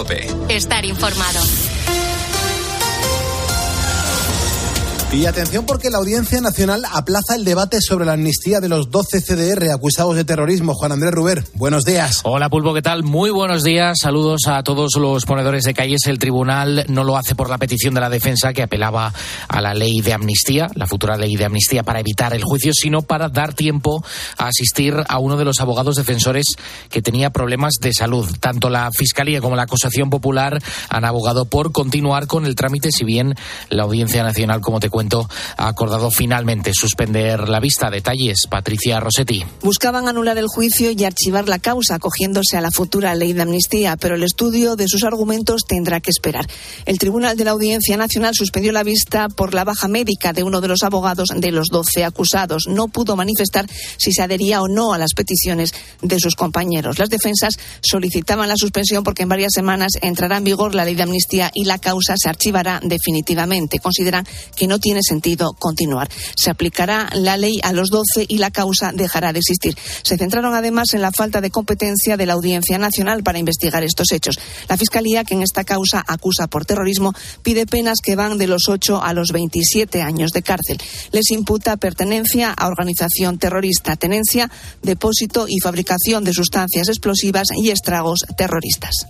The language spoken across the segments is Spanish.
COPE. Estar informado. Y atención porque la Audiencia Nacional aplaza el debate sobre la amnistía de los 12 CDR acusados de terrorismo. Juan Andrés Ruber, buenos días. Hola Pulpo, ¿qué tal? Muy buenos días. Saludos a todos los ponedores de calles. El tribunal no lo hace por la petición de la defensa que apelaba a la ley de amnistía, la futura ley de amnistía, para evitar el juicio, sino para dar tiempo a asistir a uno de los abogados defensores que tenía problemas de salud. Tanto la Fiscalía como la acusación popular han abogado por continuar con el trámite, si bien la Audiencia Nacional, como te cuento, ha acordado finalmente suspender la vista. Detalles, Patricia Rossetti. Buscaban anular el juicio y archivar la causa, acogiéndose a la futura ley de amnistía, pero el estudio de sus argumentos tendrá que esperar. El Tribunal de la Audiencia Nacional suspendió la vista por la baja médica de uno de los abogados de los 12 acusados. No pudo manifestar si se adhería o no a las peticiones de sus compañeros. Las defensas solicitaban la suspensión porque en varias semanas entrará en vigor la ley de amnistía y la causa se archivará definitivamente. Consideran que no tiene sentido continuar. Se aplicará la ley a los 12 y la causa dejará de existir. Se centraron además en la falta de competencia de la Audiencia Nacional para investigar estos hechos. La Fiscalía, que en esta causa acusa por terrorismo, pide penas que van de los 8 a los 27 años de cárcel. Les imputa pertenencia a organización terrorista, tenencia, depósito y fabricación de sustancias explosivas y estragos terroristas.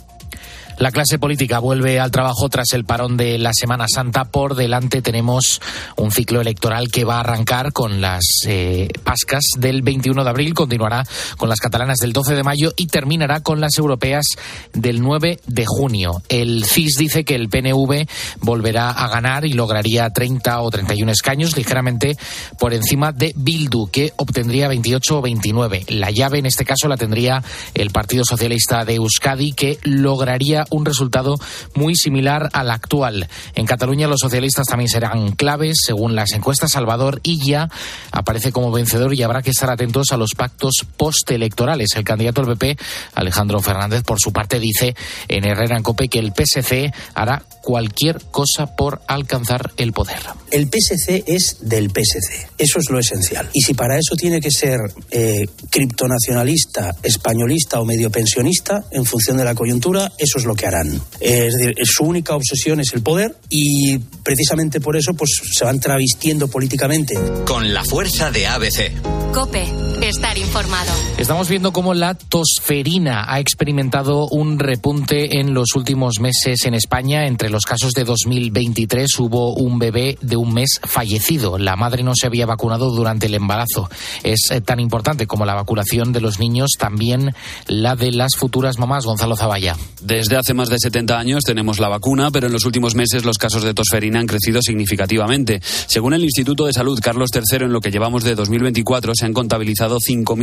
La clase política vuelve al trabajo tras el parón de la Semana Santa. Por delante tenemos un ciclo electoral que va a arrancar con las pascas del 21 de abril, continuará con las catalanas del 12 de mayo y terminará con las europeas del 9 de junio. El CIS dice que el PNV volverá a ganar y lograría 30 o 31 escaños, ligeramente por encima de Bildu, que obtendría 28 o 29. La llave en este caso la tendría el Partido Socialista de Euskadi, que lograría un resultado muy similar al actual. En Cataluña los socialistas también serán claves, según las encuestas. Salvador Illa aparece como vencedor y habrá que estar atentos a los pactos postelectorales. El candidato del PP, Alejandro Fernández, por su parte, dice en Herrera en COPE que el PSC hará cualquier cosa por alcanzar el poder. El PSC es del PSC. Eso es lo esencial. Y si para eso tiene que ser criptonacionalista, españolista o medio pensionista, en función de la coyuntura, eso es lo que harán. Es decir, su única obsesión es el poder y precisamente por eso pues se van travestiendo políticamente. Con la fuerza de ABC. COPE. Estar informado. Estamos viendo cómo la tosferina ha experimentado un repunte en los últimos meses en España. Entre los casos de 2023 hubo un bebé de un mes fallecido. La madre no se había vacunado durante el embarazo. Es tan importante como la vacunación de los niños, también la de las futuras mamás. Gonzalo Zavalla. Desde hace más de 70 años tenemos la vacuna, pero en los últimos meses los casos de tosferina han crecido significativamente. Según el Instituto de Salud Carlos III, en lo que llevamos de 2024 se han contabilizado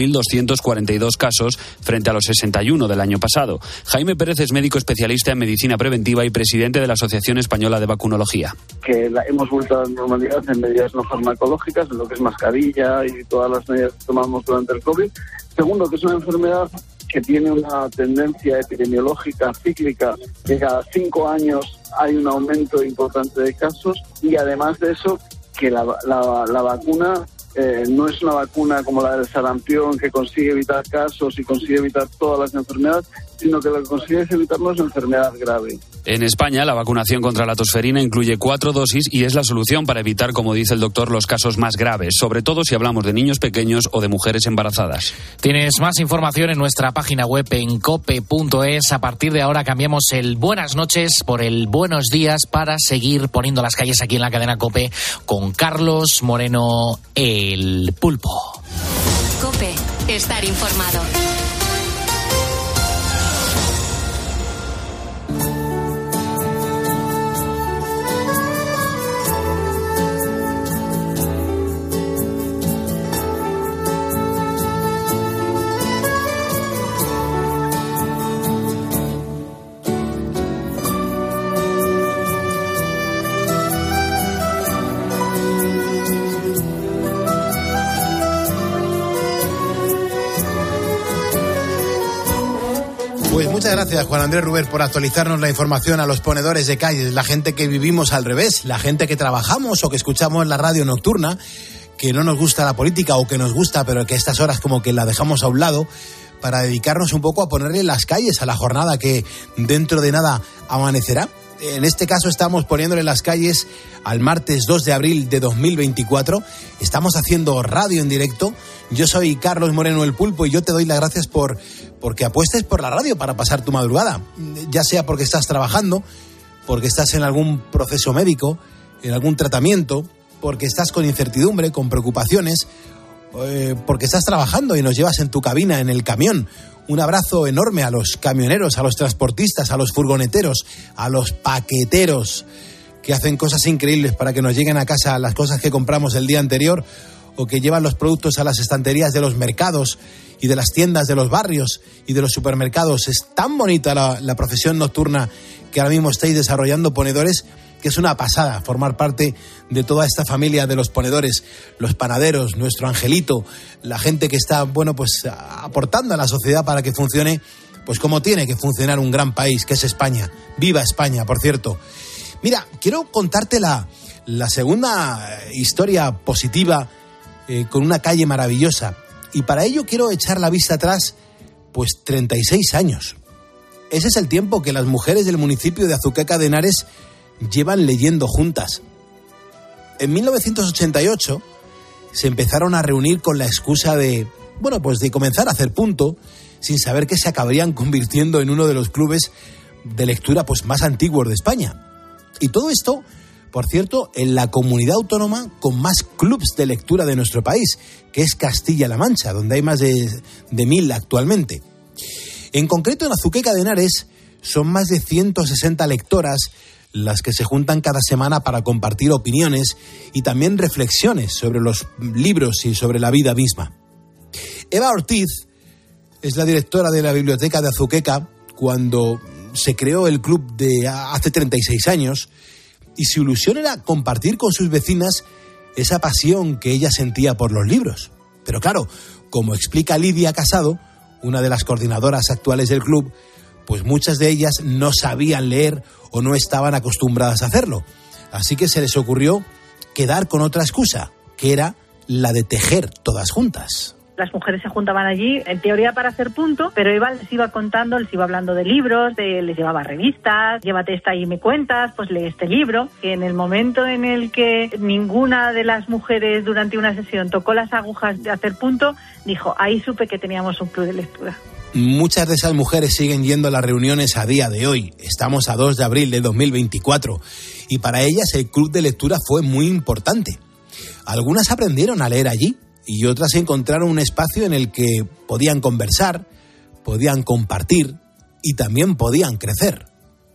5.242 casos frente a los 61 del año pasado. Jaime Pérez es médico especialista en medicina preventiva y presidente de la Asociación Española de Vacunología. Que hemos vuelto a la normalidad en medidas no farmacológicas, en lo que es mascarilla y todas las medidas que tomamos durante el COVID. Segundo, que es una enfermedad que tiene una tendencia epidemiológica cíclica, que cada 5 años hay un aumento importante de casos, y además de eso, que la vacuna no es una vacuna como la del sarampión, que consigue evitar casos y consigue evitar todas las enfermedades, sino que lo que consigue es evitarnos enfermedad grave. En España, la vacunación contra la tosferina incluye 4 dosis y es la solución para evitar, como dice el doctor, los casos más graves, sobre todo si hablamos de niños pequeños o de mujeres embarazadas. Tienes más información en nuestra página web en cope.es. A partir de ahora cambiamos el buenas noches por el buenos días para seguir poniendo las calles aquí en la cadena COPE con Carlos Moreno, el Pulpo. COPE. Estar informado. Pues muchas gracias, Juan Andrés Ruber, por actualizarnos la información a los ponedores de calles, la gente que vivimos al revés, la gente que trabajamos o que escuchamos la radio nocturna, que no nos gusta la política o que nos gusta, pero que a estas horas como que la dejamos a un lado. para dedicarnos un poco a ponerle las calles a la jornada que dentro de nada amanecerá. En este caso estamos poniéndole las calles al martes 2 de abril de 2024. Estamos haciendo radio en directo. Yo soy Carlos Moreno el Pulpo y yo te doy las gracias porque apuestes por la radio para pasar tu madrugada. Ya sea porque estás trabajando, porque estás en algún proceso médico, en algún tratamiento, porque estás con incertidumbre, con preocupaciones, porque estás trabajando y nos llevas en tu cabina, en el camión. Un abrazo enorme a los camioneros, a los transportistas, a los furgoneteros, a los paqueteros que hacen cosas increíbles para que nos lleguen a casa las cosas que compramos el día anterior o que llevan los productos a las estanterías de los mercados y de las tiendas de los barrios y de los supermercados. Es tan bonita la profesión nocturna que ahora mismo estáis desarrollando, ponedores, que es una pasada formar parte de toda esta familia de los ponedores, los panaderos, nuestro angelito, la gente que está, pues aportando a la sociedad para que funcione, pues como tiene que funcionar un gran país, que es España. ¡Viva España, por cierto! Mira, quiero contarte la segunda historia positiva con una calle maravillosa. Y para ello quiero echar la vista atrás, 36 años. Ese es el tiempo que las mujeres del municipio de Azuqueca de Henares llevan leyendo juntas. En 1988 se empezaron a reunir con la excusa de comenzar a hacer punto, sin saber que se acabarían convirtiendo en uno de los clubes de lectura más antiguos de España. Y todo esto, por cierto, en la comunidad autónoma con más clubs de lectura de nuestro país, que es Castilla-La Mancha, donde hay más de 1.000 actualmente. En concreto, en Azuqueca de Henares son más de 160 lectoras las que se juntan cada semana para compartir opiniones y también reflexiones sobre los libros y sobre la vida misma. Eva Ortiz es la directora de la biblioteca de Azuqueca cuando se creó el club de hace 36 años y su ilusión era compartir con sus vecinas esa pasión que ella sentía por los libros. Pero claro, como explica Lidia Casado, una de las coordinadoras actuales del club, muchas de ellas no sabían leer o no estaban acostumbradas a hacerlo. Así que se les ocurrió quedar con otra excusa, que era la de tejer todas juntas. Las mujeres se juntaban allí, en teoría para hacer punto, pero Eva les iba contando, les iba hablando de libros, les llevaba revistas, llévate esta y me cuentas, lee este libro. Que en el momento en el que ninguna de las mujeres durante una sesión tocó las agujas de hacer punto, dijo, ahí supe que teníamos un club de lectura. Muchas de esas mujeres siguen yendo a las reuniones a día de hoy. Estamos a 2 de abril de 2024 y para ellas el club de lectura fue muy importante. Algunas aprendieron a leer allí y otras encontraron un espacio en el que podían conversar, podían compartir y también podían crecer.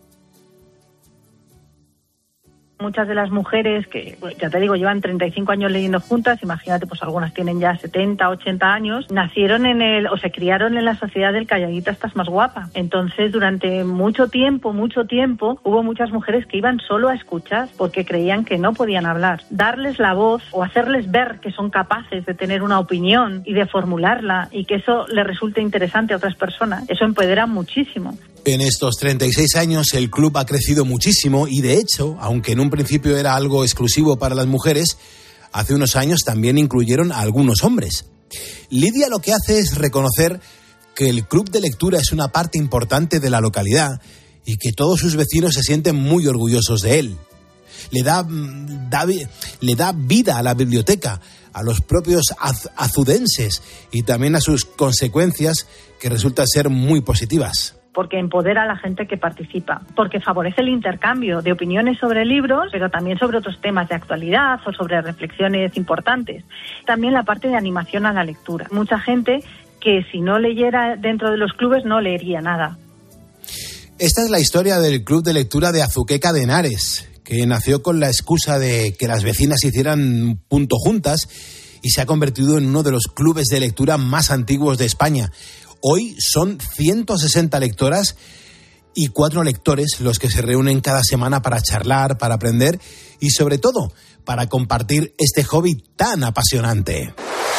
Muchas de las mujeres que, ya te digo, llevan 35 años leyendo juntas, imagínate, algunas tienen ya 70, 80 años, nacieron se criaron en la sociedad del calladita estás más guapa. Entonces, durante mucho tiempo, hubo muchas mujeres que iban solo a escuchar porque creían que no podían hablar. Darles la voz o hacerles ver que son capaces de tener una opinión y de formularla y que eso les resulte interesante a otras personas, eso empodera muchísimo. En estos 36 años el club ha crecido muchísimo y de hecho, aunque en un principio era algo exclusivo para las mujeres, hace unos años también incluyeron a algunos hombres. Lidia lo que hace es reconocer que el club de lectura es una parte importante de la localidad y que todos sus vecinos se sienten muy orgullosos de él. Le da vida a la biblioteca, a los propios azudenses y también a sus consecuencias que resultan ser muy positivas. Porque empodera a la gente que participa, porque favorece el intercambio de opiniones sobre libros, pero también sobre otros temas de actualidad o sobre reflexiones importantes. También la parte de animación a la lectura. Mucha gente que si no leyera dentro de los clubes no leería nada. Esta es la historia del Club de Lectura de Azuqueca de Henares, que nació con la excusa de que las vecinas hicieran punto juntas y se ha convertido en uno de los clubes de lectura más antiguos de España. Hoy son 160 lectoras y 4 lectores los que se reúnen cada semana para charlar, para aprender y sobre todo para compartir este hobby tan apasionante.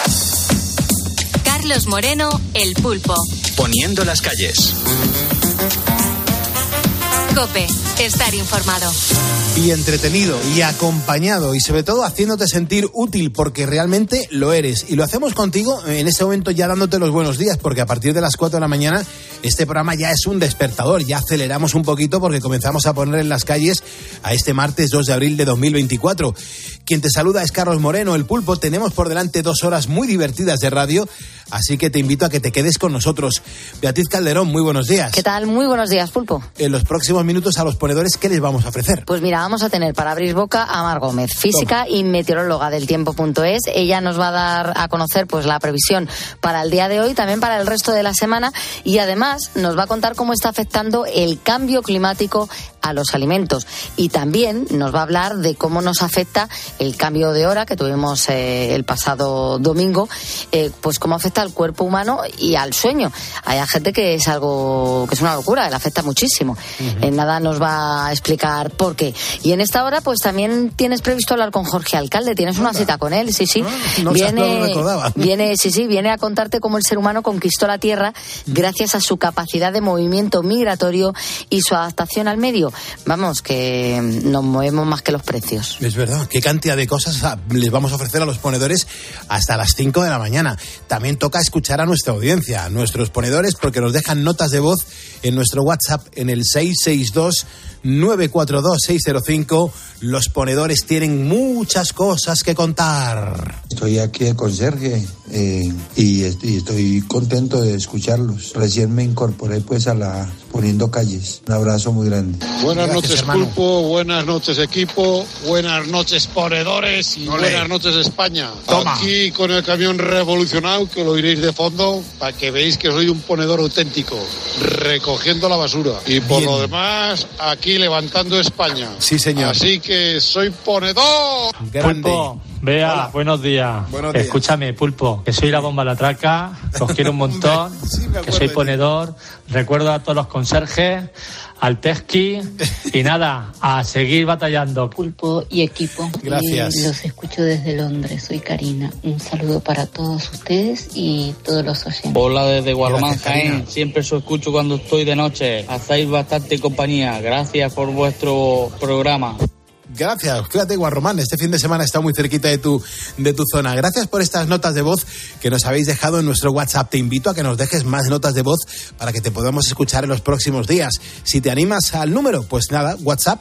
Carlos Moreno, El Pulpo. Poniendo las calles. COPE, estar informado. y entretenido y acompañado y sobre todo haciéndote sentir útil, porque realmente lo eres. Y lo hacemos contigo en este momento ya dándote los buenos días, porque a partir de las 4 de la mañana este programa ya es un despertador. Ya aceleramos un poquito porque comenzamos a poner en las calles a este martes 2 de abril de 2024. Quien te saluda es Carlos Moreno, el Pulpo. Tenemos por delante 2 horas muy divertidas de radio, así que te invito a que te quedes con nosotros. Beatriz Calderón, muy buenos días. ¿Qué tal? Muy buenos días, Pulpo. En los próximos minutos a los ponedores, ¿qué les vamos a ofrecer? Pues mira, vamos a tener para abrir boca a Mar Gómez, física y meteoróloga del tiempo.es. Ella nos va a dar a conocer pues la previsión para el día de hoy, también para el resto de la semana, y además nos va a contar cómo está afectando el cambio climático a los alimentos. Y también nos va a hablar de cómo nos afecta el cambio de hora que tuvimos el pasado domingo, pues cómo afecta al cuerpo humano y al sueño. Hay gente que es algo que es una locura, le afecta muchísimo. En nada nos va a explicar por qué. Y en esta hora pues también tienes previsto hablar con Jorge Alcalde, tienes una cita con él, sí. No viene a contarte cómo el ser humano conquistó la Tierra gracias a su capacidad de movimiento migratorio y su adaptación al medio. Vamos, que nos movemos más que los precios. Es verdad, qué cantidad de cosas les vamos a ofrecer a los ponedores hasta las 5 de la mañana. También toca escuchar a nuestra audiencia, a nuestros ponedores, porque nos dejan notas de voz en nuestro WhatsApp en el 662-942-605. Los ponedores tienen muchas cosas que contar. Estoy aquí con Sergio y estoy contento de escucharlos. Recién me incorporé pues a la Poniendo Calles. Un abrazo muy grande. Buenas noches, Pulpo, buenas noches, equipo, buenas noches, ponedores, y buenas noches, España. Toma. Aquí con el camión revolucionado, que lo oiréis de fondo, para que veáis que soy un ponedor auténtico, recogiendo la basura. Y por lo demás, aquí levantando España. Sí, señor. Así que soy ponedor. Grande. Pulpo, Bea, Hola. buenos días. Buenos días. Escúchame, Pulpo, que soy la bomba la traca, os quiero un montón, Sí, me que acuerdo soy de ti. ponedor, recuerdo a todos los conserjes, al Tesqui, y nada, a seguir batallando. Pulpo y equipo. Gracias. Los escucho desde Londres, soy Karina. Un saludo para todos ustedes y todos los oyentes. Hola desde Guarromán, Gracias, Karina. Jaén. Siempre os escucho cuando estoy de noche. Hacéis bastante compañía. Gracias por vuestro programa. Gracias, fíjate, Guarromán, este fin de semana está muy cerquita de tu zona. Gracias por estas notas de voz que nos habéis dejado en nuestro WhatsApp. Te invito a que nos dejes más notas de voz para que te podamos escuchar en los próximos días. Si te animas al número, pues nada, WhatsApp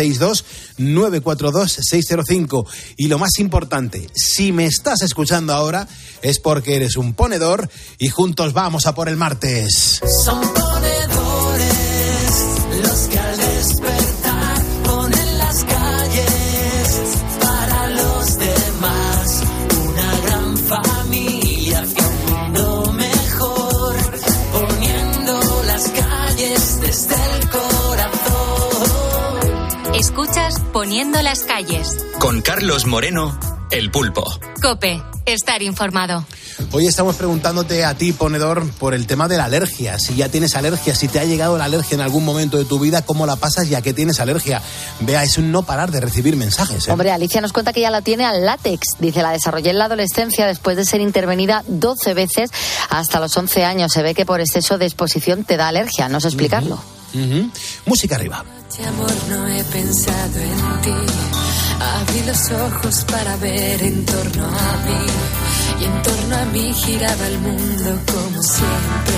662-942-605. Y lo más importante, si me estás escuchando ahora, es porque eres un ponedor y juntos vamos a por el martes. Son ponedores los que al despertar ponen las calles para los demás. Una gran familia hacia un mundo mejor, poniendo las calles desde el corazón. Escuchas Poniendo las calles. Con Carlos Moreno, el Pulpo. COPE, estar informado. Hoy estamos preguntándote a ti, ponedor, por el tema de la alergia. Si ya tienes alergia, si te ha llegado la alergia en algún momento de tu vida, ¿cómo la pasas y a qué tienes alergia? Vea, es un no parar de recibir mensajes, ¿eh? Hombre, Alicia nos cuenta que ya la tiene al látex. Dice, la desarrollé en la adolescencia después de ser intervenida 12 veces hasta los 11 años. Se ve que por exceso de exposición te da alergia. No sé explicarlo. Música arriba. Amor, no he pensado en ti. Abrí los ojos para ver en torno a mí. Y en torno a mí giraba el mundo como siempre.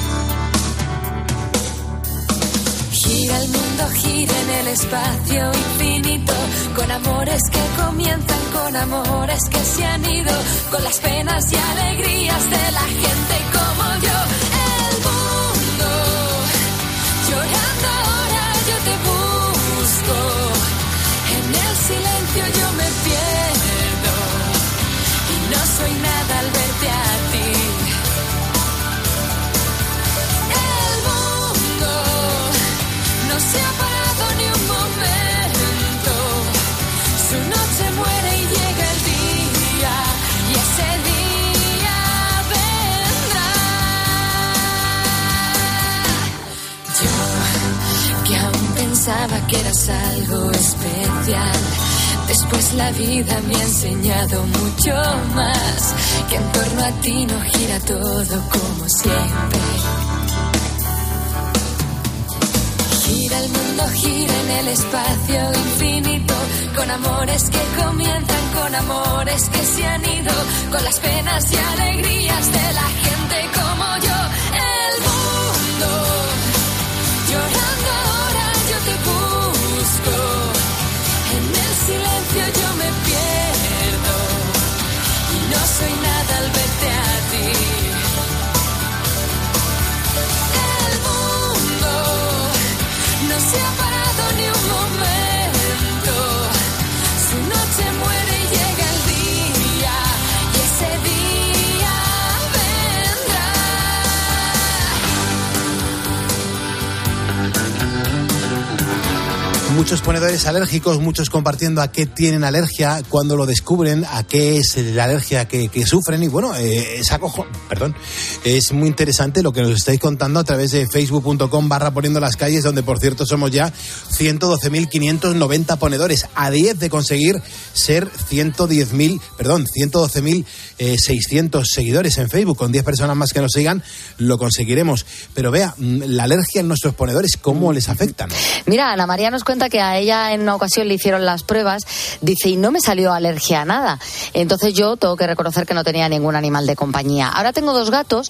Gira el mundo, gira en el espacio infinito. Con amores que comienzan, con amores que se han ido. Con las penas y alegrías de la gente como yo. El mundo llorando ahora, yo te busco. En el silencio yo me pierdo. Y no soy nada al verte a ti. El mundo no se ha parado ni un momento. Su noche muere y llega el día. Y ese día vendrá. Yo, que aún pensaba que eras algo especial. Después la vida me ha enseñado mucho más, que en torno a ti no gira todo como siempre. Gira el mundo, gira en el espacio infinito, con amores que comienzan, con amores que se han ido, con las penas y alegrías de la gente como yo. El mundo llorando ahora, yo te busco, en el silencio yo me pierdo y no soy nada al verte a ti. El mundo no se ha parado ni un momento, su noche muere y llega el día, y ese día vendrá. Muchos ponedores alérgicos, muchos compartiendo a qué tienen alergia, cuando lo descubren, a qué es la alergia que sufren. Y bueno, es muy interesante lo que nos estáis contando a través de facebook.com/poniendo las calles, donde por cierto somos ya 112.590 ponedores, a 10 de conseguir ser 112.600 seguidores en Facebook. Con 10 personas más que nos sigan lo conseguiremos. Pero vea, la alergia en nuestros ponedores, ¿cómo les afecta, no? Mira, Ana María nos cuenta que a ella en una ocasión le hicieron las pruebas, dice, y no me salió alergia a nada. Entonces yo tengo que reconocer que no tenía ningún animal de compañía. Ahora tengo 2 gatos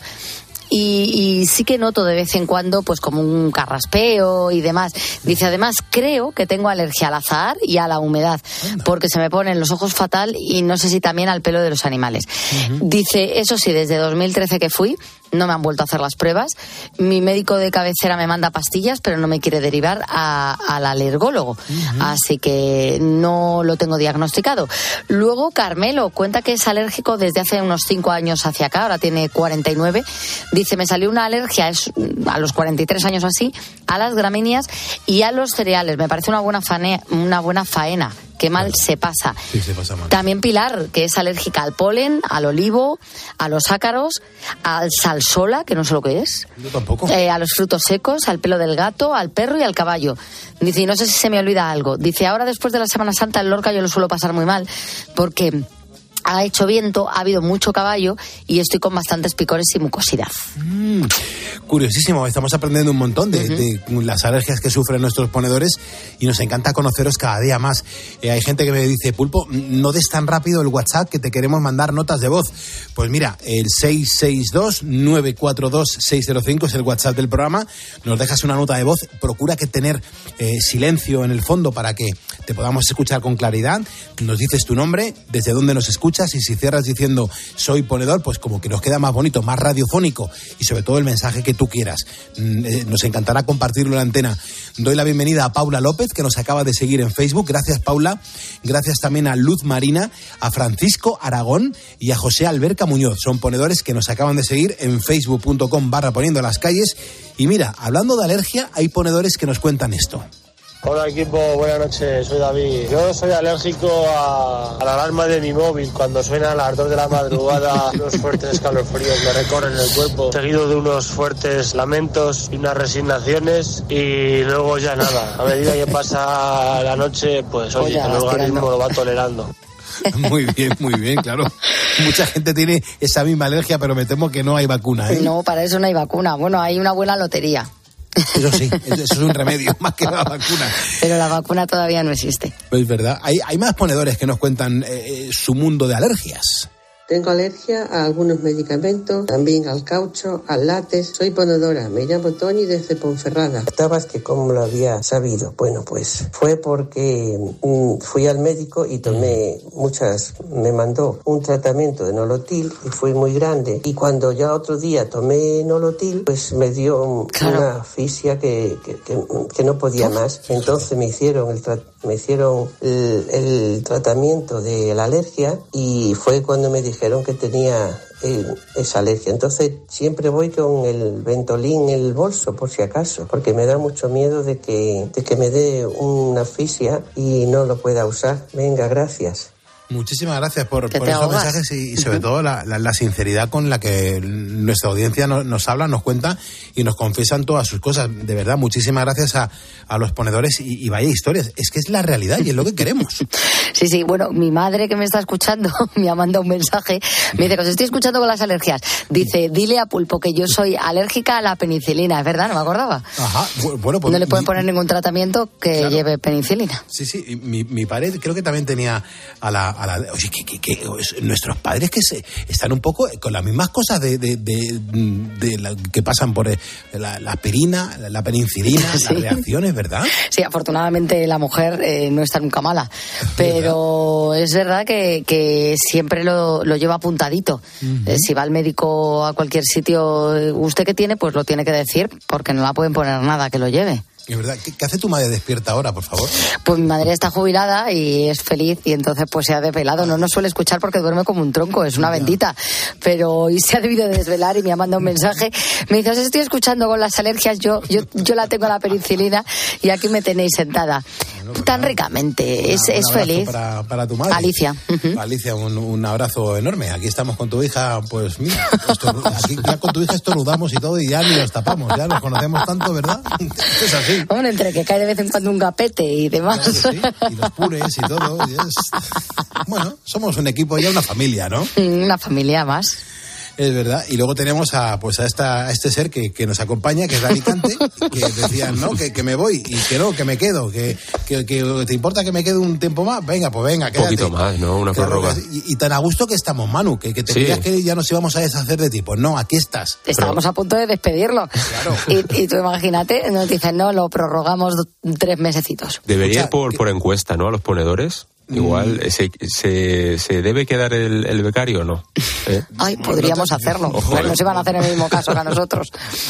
y sí que noto de vez en cuando pues como un carraspeo y demás. Dice, además creo que tengo alergia al azahar y a la humedad, porque se me ponen los ojos fatal y no sé si también al pelo de los animales. Dice, eso sí, desde 2013 que fui, no me han vuelto a hacer las pruebas. Mi médico de cabecera me manda pastillas, pero no me quiere derivar al alergólogo. Así que no lo tengo diagnosticado. Luego Carmelo cuenta que es alérgico desde hace unos 5 años hacia acá, ahora tiene 49. Dice, me salió una alergia a los 43 años así, a las gramíneas y a los cereales. Me parece una buena faena. Qué mal se pasa. Sí, se pasa mal. También Pilar, que es alérgica al polen, al olivo, a los ácaros, al salsola, que no sé lo que es. Yo tampoco. A los frutos secos, al pelo del gato, al perro y al caballo. Dice, y no sé si se me olvida algo. Dice, ahora después de la Semana Santa en Lorca yo lo suelo pasar muy mal, porque ha hecho viento, ha habido mucho caballo y estoy con bastantes picores y mucosidad. Curiosísimo, estamos aprendiendo un montón de las alergias que sufren nuestros ponedores y nos encanta conoceros cada día más. Hay gente que me dice, Pulpo, no des tan rápido el WhatsApp, que te queremos mandar notas de voz. Pues mira, el 662-942-605 es el WhatsApp del programa. Nos dejas una nota de voz, procura que tener silencio en el fondo para que te podamos escuchar con claridad. Nos dices tu nombre, desde dónde nos escuchas, y si cierras diciendo soy ponedor, pues como que nos queda más bonito, más radiofónico, y sobre todo el mensaje que tú quieras. Nos encantará compartirlo en la antena. Doy la bienvenida a Paula López, que nos acaba de seguir en Facebook. Gracias, Paula. Gracias también a Luz Marina, a Francisco Aragón y a José Alberca Muñoz. Son ponedores que nos acaban de seguir en facebook.com/poniendo las calles. Y mira, hablando de alergia, hay ponedores que nos cuentan esto. Hola equipo, buenas noches, soy David. Yo soy alérgico a la alarma de mi móvil. Cuando suena a las 2 de la madrugada, unos fuertes escalofríos me recorren el cuerpo, seguido de unos fuertes lamentos y unas resignaciones, y luego ya nada. A medida que pasa la noche, pues oye, el organismo lo va tolerando. Muy bien, claro. Mucha gente tiene esa misma alergia, pero me temo que no hay vacuna, ¿eh? No, para eso no hay vacuna. Bueno, hay una buena lotería. Eso sí, eso es un remedio, más que la vacuna. Pero la vacuna todavía no existe. Es verdad. Hay más ponedores que nos cuentan su mundo de alergias. Tengo alergia a algunos medicamentos, también al caucho, al látex. Soy ponedora, me llamo Tony desde Ponferrada. Estabas que cómo lo había sabido. Bueno, pues fue porque fui al médico y me mandó un tratamiento de Nolotil y fue muy grande. Y cuando ya otro día tomé Nolotil, pues me dio una asfixia que no podía más. Entonces me hicieron el tratamiento de la alergia y fue cuando me dijeron que tenía esa alergia. Entonces siempre voy con el Ventolin en el bolso por si acaso, porque me da mucho miedo de que me dé una asfixia y no lo pueda usar. Venga, gracias. Muchísimas gracias por estos mensajes y sobre todo la sinceridad con la que nuestra audiencia nos habla, nos cuenta y nos confiesan todas sus cosas. De verdad, muchísimas gracias a los ponedores y vaya historias. Es que es la realidad y es lo que queremos. Sí, bueno, mi madre que me está escuchando me ha mandado un mensaje, me dice que os estoy escuchando con las alergias. Dice, dile a Pulpo que yo soy alérgica a la penicilina. Es verdad, no me acordaba. Ajá, bueno, pues no le pueden poner ningún tratamiento que lleve penicilina. Sí, mi padre creo que también tenía oye, que nuestros padres que están un poco con las mismas cosas de que pasan por la aspirina, la penicilina, las reacciones, ¿verdad? Sí, afortunadamente la mujer no está nunca mala, pero es verdad que siempre lo lleva apuntadito. Uh-huh. Si va al médico a cualquier sitio, ¿usted qué tiene? Pues lo tiene que decir, porque no la pueden poner nada que lo lleve. Es verdad. ¿Qué hace tu madre despierta ahora, por favor? Pues mi madre está jubilada y es feliz y entonces pues se ha desvelado. No nos suele escuchar porque duerme como un tronco, es una bendita. Pero hoy se ha debido de desvelar y me ha mandado un mensaje. Me dice, os estoy escuchando con las alergias, yo la tengo la penicilina y aquí me tenéis sentada. Bueno, tan ricamente, es feliz. Para tu madre. Alicia. Uh-huh. Alicia, un abrazo enorme. Aquí estamos con tu hija, pues mira, aquí ya con tu hija estornudamos y todo y ya ni los tapamos, ya nos conocemos tanto, ¿verdad? Es así. Hombre, entre que cae de vez en cuando un gapete y demás. Claro, sí, y los pures y todo. Bueno, somos un equipo, ya una familia, ¿no? Una familia más. Es verdad. Y luego tenemos a este ser que nos acompaña, que es de Alicante, que decían, no, que me voy, y que no, que me quedo, que te importa que me quede un tiempo más, venga, quédate. Un poquito más, ¿no? Una prórroga. Y tan a gusto que estamos, Manu, que te creías que ya nos íbamos a deshacer de ti. Pues no, aquí estás. Estábamos a punto de despedirlo. Claro. Y tú imagínate, nos dicen, no, lo prorrogamos 3 mesecitos. Debería ir por encuesta, ¿no? A los ponedores. Igual, ¿se debe quedar el becario o no? Ay, podríamos hacerlo. Pero no se van a hacer en el mismo caso que a nosotros.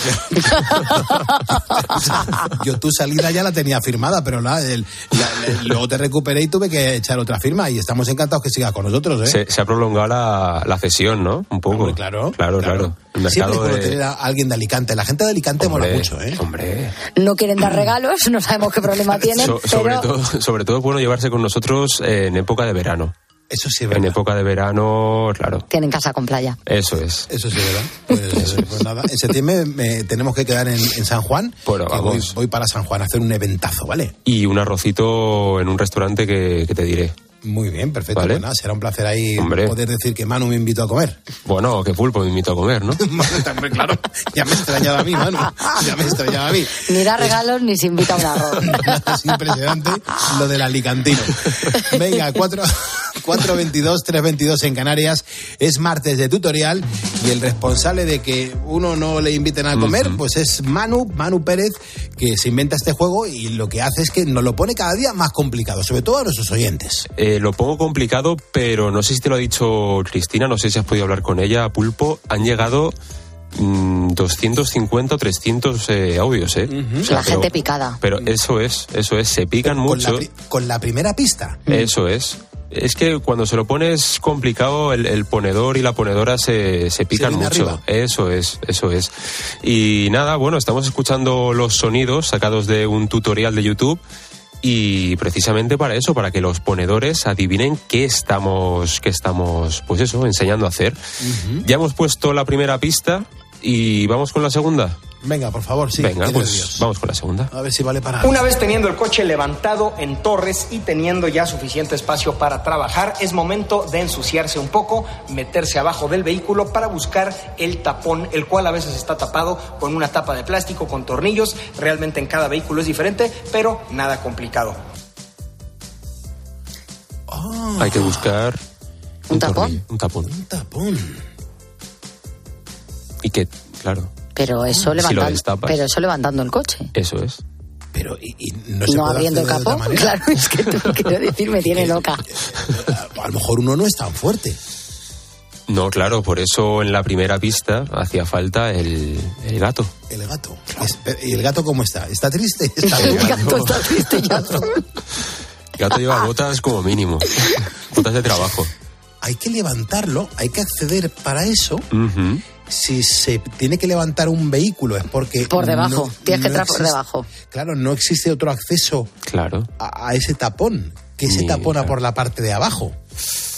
Yo tu salida ya la tenía firmada, pero luego te recuperé y tuve que echar otra firma y estamos encantados que siga con nosotros, ¿eh? Se ha prolongado la cesión, ¿no? Un poco. Hombre, claro. El mercado siempre tener a alguien de Alicante. La gente de Alicante mola mucho, ¿eh? Hombre. No quieren dar regalos, no sabemos qué problema tienen, sobre todo es bueno llevarse con nosotros en época de verano. Eso sí, ¿verdad? En época de verano, claro. Tienen casa con playa. Eso es. Eso sí, ¿verdad? Pues nada, en septiembre tenemos que quedar en San Juan. Bueno, voy para San Juan a hacer un eventazo, ¿vale? Y un arrocito en un restaurante que te diré. Muy bien, perfecto. ¿Vale? Pues nada, será un placer ahí poder decir que Manu me invitó a comer. Bueno, que Pulpo me invitó a comer, ¿no? Claro, ya me extrañaba a mí, Manu. Ya me extrañaba a mí. Ni da regalos ni se invita a un arroz. Es impresionante lo del alicantino. Venga, 4:22, 3:22 en Canarias. Es martes de tutorial y el responsable de que uno no le inviten a comer, pues es Manu Pérez, que se inventa este juego y lo que hace es que nos lo pone cada día más complicado, sobre todo a nuestros oyentes. Lo pongo complicado, pero no sé si te lo ha dicho Cristina, no sé si has podido hablar con ella, Pulpo. Han llegado 250 o 300 audios, ¿eh? O sea, la gente picada. Pero eso es, se pican mucho. Con la primera pista. Eso es. Es que cuando se lo pones complicado, el ponedor y la ponedora se pican mucho. Arriba. Eso es. Y nada, bueno, estamos escuchando los sonidos sacados de un tutorial de YouTube. Y precisamente para eso, para que los ponedores adivinen qué estamos pues eso, enseñando a hacer. Uh-huh. Ya hemos puesto la primera pista y vamos con la segunda. Venga, por favor, sí. Venga, pues vamos con la segunda. A ver si vale para... Una vez teniendo el coche levantado en Torres y teniendo ya suficiente espacio para trabajar, es momento de ensuciarse un poco, meterse abajo del vehículo para buscar el tapón, el cual a veces está tapado con una tapa de plástico, con tornillos. Realmente en cada vehículo es diferente, pero nada complicado. Oh. Hay que buscar... ¿Un tapón? Un tapón. Y que, claro... Pero eso levantando el coche. Eso es. Pero y no no abriendo el capó. Claro, es que tú quiero decir, me tiene loca. A lo mejor uno no es tan fuerte. No, claro, por eso en la primera pista hacía falta el gato. El gato. ¿Y el gato cómo está? ¿Está triste? El gato está triste ya. El gato lleva botas como mínimo. Botas de trabajo. Hay que levantarlo, hay que acceder para eso. Uh-huh. Si se tiene que levantar un vehículo es porque... Por debajo, tienes que entrar por debajo. Claro, no existe otro acceso claro. a ese tapón, que ese tapona por la parte de abajo.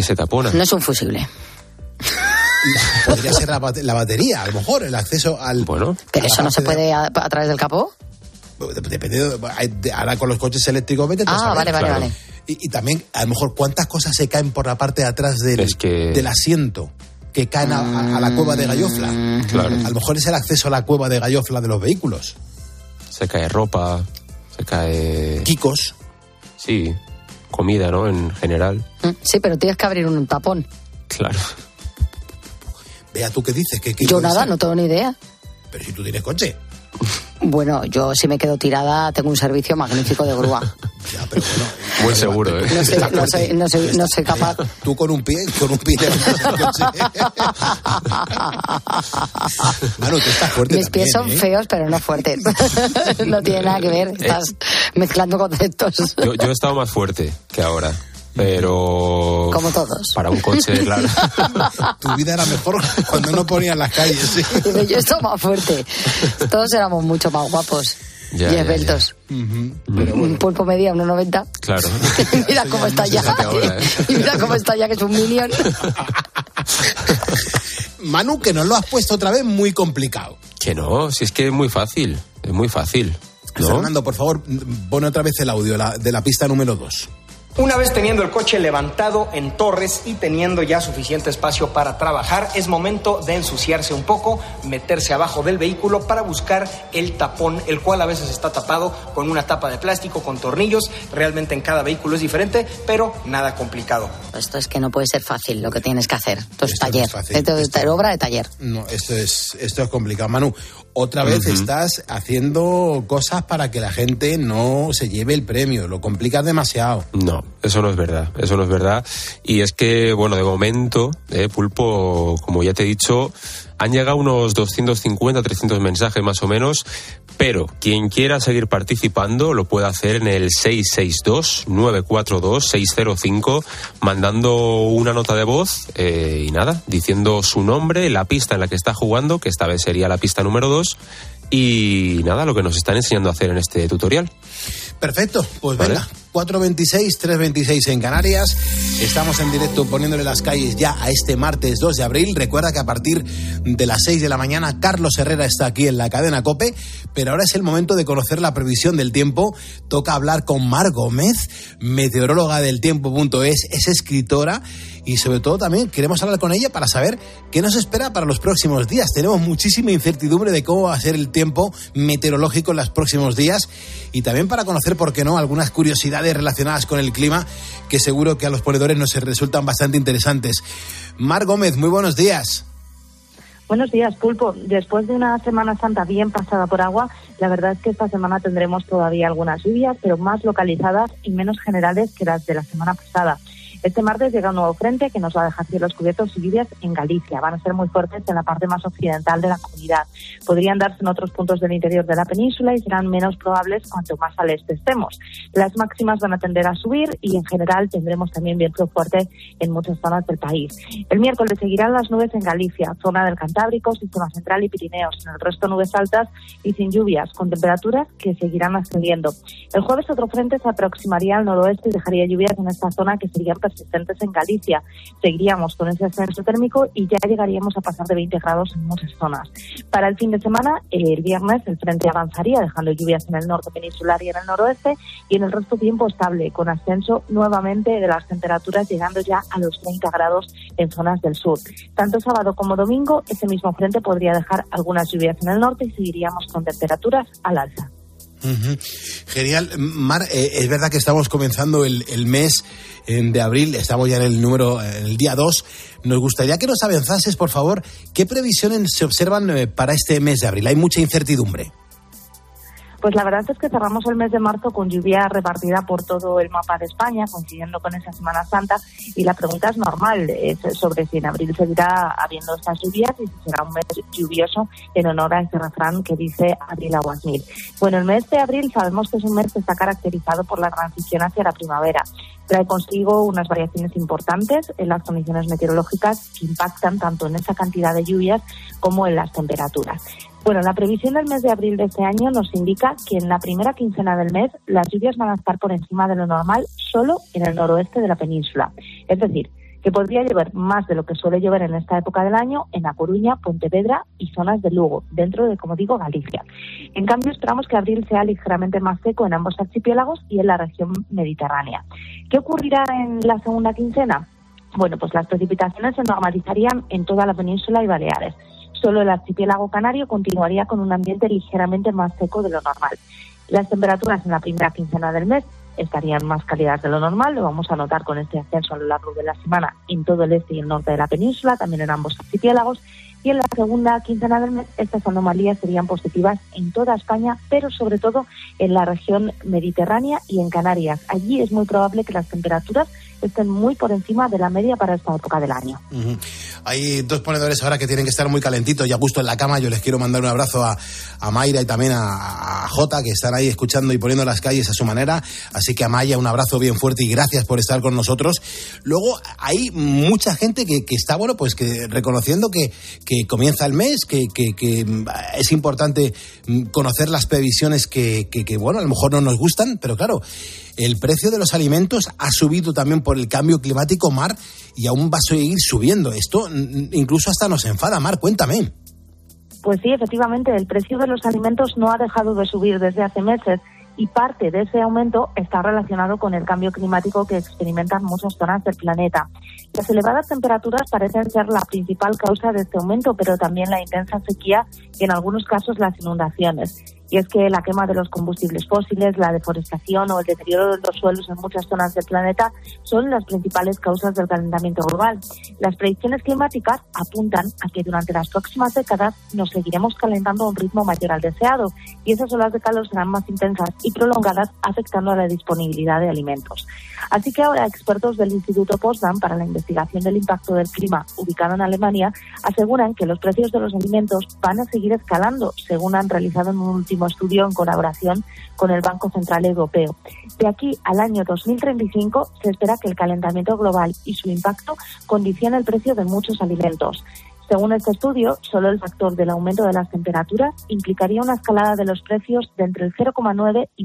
que se tapona. No es un fusible. Podría ser la batería, a lo mejor, el acceso al... Bueno. ¿Pero eso no se puede a través del capó? Depende, ahora con los coches eléctricos... Vale. Vale. Y también, a lo mejor, ¿cuántas cosas se caen por la parte de atrás del asiento? Que caen a la cueva de Gallofla. Claro. A lo mejor es el acceso a la cueva de Gallofla de los vehículos. Se cae ropa, se cae... Kikos. Sí, comida, ¿no? En general. Sí, pero tienes que abrir un tapón. Claro. Vea, ¿tú qué dices? Yo nada, no tengo ni idea. Pero si tú tienes coche. Bueno, yo si me quedo tirada tengo un servicio magnífico de grúa. Ya, pero bueno. Muy seguro, ¿eh? No soy capaz. Tú con un pie de coche. Manu, tú estás fuerte. Mis pies son feos, pero no fuertes. No tiene nada que ver. Estás mezclando conceptos. Yo he estado más fuerte que ahora. Pero... Como todos. Para un coche, claro. Tu vida era mejor cuando no ponían las calles, ¿sí? Yo estoy más fuerte. Todos éramos mucho más guapos y esbeltos. Pero bueno. Un pulpo medía 1,90. Claro. Mira cómo está ya. Y mira cómo está ya, que es un minion. Manu, que nos lo has puesto otra vez muy complicado. Que no, si es que es muy fácil. Es muy fácil, ¿no? Fernando, por favor, pone otra vez el audio de la pista número 2. Una vez teniendo el coche levantado en torres y teniendo ya suficiente espacio para trabajar, es momento de ensuciarse un poco, meterse abajo del vehículo para buscar el tapón, el cual a veces está tapado con una tapa de plástico, con tornillos. Realmente en cada vehículo es diferente, pero nada complicado. Esto es que no puede ser fácil lo que tienes que hacer. Esto es taller. No es Esto es obra de taller. No, esto es complicado. Manu, otra vez estás haciendo cosas para que la gente no se lleve el premio. Lo complicas demasiado. No, eso no es verdad. Y es que, bueno, de momento, Pulpo, como ya te he dicho, han llegado unos 250, 300 mensajes más o menos, pero quien quiera seguir participando lo puede hacer en el 662-942-605, mandando una nota de voz y nada, diciendo su nombre, la pista en la que está jugando, que esta vez sería la pista número 2, y nada, lo que nos están enseñando a hacer en este tutorial. Perfecto, pues ¿vale? Venga, 4.26, 3.26 en Canarias. Estamos en directo poniéndole las calles ya a este martes 2 de abril. Recuerda que a partir de las 6 de la mañana Carlos Herrera está aquí en la cadena COPE, pero ahora es el momento de conocer la previsión del tiempo. Toca hablar con Mar Gómez, meteoróloga del tiempo.es, es escritora y sobre todo también queremos hablar con ella para saber qué nos espera para los próximos días. Tenemos muchísima incertidumbre de cómo va a ser el tiempo meteorológico en los próximos días y también para conocer, por qué no, algunas curiosidades relacionadas con el clima que seguro que a los ponedores nos resultan bastante interesantes. Mar Gómez, muy buenos días. Buenos días, Pulpo. Después de una Semana Santa bien pasada por agua, la verdad es que esta semana tendremos todavía algunas lluvias, pero más localizadas y menos generales que las de la semana pasada. Este martes llega un nuevo frente que nos va a dejar cielos cubiertos y lluvias en Galicia. Van a ser muy fuertes en la parte más occidental de la comunidad. Podrían darse en otros puntos del interior de la península y serán menos probables cuanto más al este estemos. Las máximas van a tender a subir y en general tendremos también viento fuerte en muchas zonas del país. El miércoles seguirán las nubes en Galicia, zona del Cantábrico, Sistema Central y Pirineos. En el resto nubes altas y sin lluvias, con temperaturas que seguirán ascendiendo. El jueves otro frente se aproximaría al noroeste y dejaría lluvias en esta zona que serían persistentes en Galicia. Seguiríamos con ese ascenso térmico y ya llegaríamos a pasar de 20 grados en muchas zonas. Para el fin de semana, el viernes, el frente avanzaría dejando lluvias en el norte peninsular y en el noroeste y en el resto tiempo estable, con ascenso nuevamente de las temperaturas llegando ya a los 30 grados en zonas del sur. Tanto sábado como domingo, ese mismo frente podría dejar algunas lluvias en el norte y seguiríamos con temperaturas al alza. Genial. Mar, es verdad que estamos comenzando el mes de abril, estamos ya en el día 2. Nos gustaría que nos avanzases, por favor, ¿qué previsiones se observan para este mes de abril? Hay mucha incertidumbre. Pues la verdad es que cerramos el mes de marzo con lluvia repartida por todo el mapa de España, coincidiendo con esa Semana Santa, y la pregunta es normal, es sobre si en abril seguirá habiendo estas lluvias y si será un mes lluvioso en honor a ese refrán que dice abril aguas mil. Bueno, el mes de abril sabemos que es un mes que está caracterizado por la transición hacia la primavera. Trae consigo unas variaciones importantes en las condiciones meteorológicas que impactan tanto en esa cantidad de lluvias como en las temperaturas. Bueno, la previsión del mes de abril de este año nos indica que en la primera quincena del mes las lluvias van a estar por encima de lo normal solo en el noroeste de la península. Es decir, que podría llover más de lo que suele llover en esta época del año en A Coruña, Pontevedra y zonas de Lugo, dentro de, como digo, Galicia. En cambio, esperamos que abril sea ligeramente más seco en ambos archipiélagos y en la región mediterránea. ¿Qué ocurrirá en la segunda quincena? Bueno, pues las precipitaciones se normalizarían en toda la península y Baleares. Solo el archipiélago canario continuaría con un ambiente ligeramente más seco de lo normal. Las temperaturas en la primera quincena del mes estarían más cálidas de lo normal, lo vamos a notar con este ascenso a lo largo de la semana en todo el este y el norte de la península, también en ambos archipiélagos, y en la segunda quincena del mes estas anomalías serían positivas en toda España, pero sobre todo en la región mediterránea y en Canarias. Allí es muy probable que las temperaturas estén muy por encima de la media para esta época del año. Uh-huh. Hay dos ponedores ahora que tienen que estar muy calentitos y a gusto en la cama. Yo les quiero mandar un abrazo a Mayra y también a Jota, que están ahí escuchando y poniendo las calles a su manera. Así que a Maya un abrazo bien fuerte y gracias por estar con nosotros. Luego hay mucha gente que está, bueno, pues que reconociendo que comienza el mes, que es importante conocer las previsiones que bueno, a lo mejor no nos gustan, pero claro, el precio de los alimentos ha subido también por el cambio climático, Mar, y aún va a seguir subiendo. Esto incluso hasta nos enfada, Mar, cuéntame. Pues sí, efectivamente, el precio de los alimentos no ha dejado de subir desde hace meses y parte de ese aumento está relacionado con el cambio climático que experimentan muchas zonas del planeta. Las elevadas temperaturas parecen ser la principal causa de este aumento, pero también la intensa sequía y en algunos casos las inundaciones. Y es que la quema de los combustibles fósiles, la deforestación o el deterioro de los suelos en muchas zonas del planeta son las principales causas del calentamiento global. Las predicciones climáticas apuntan a que durante las próximas décadas nos seguiremos calentando a un ritmo mayor al deseado y esas olas de calor serán más intensas y prolongadas, afectando a la disponibilidad de alimentos. Así que ahora expertos del Instituto Potsdam para la investigación del impacto del clima, ubicado en Alemania, aseguran que los precios de los alimentos van a seguir escalando, según han realizado en un último estudio en colaboración con el Banco Central Europeo. De aquí al año 2035 se espera que el calentamiento global y su impacto condicione el precio de muchos alimentos. Según este estudio, solo el factor del aumento de las temperaturas implicaría una escalada de los precios de entre el 0,9 y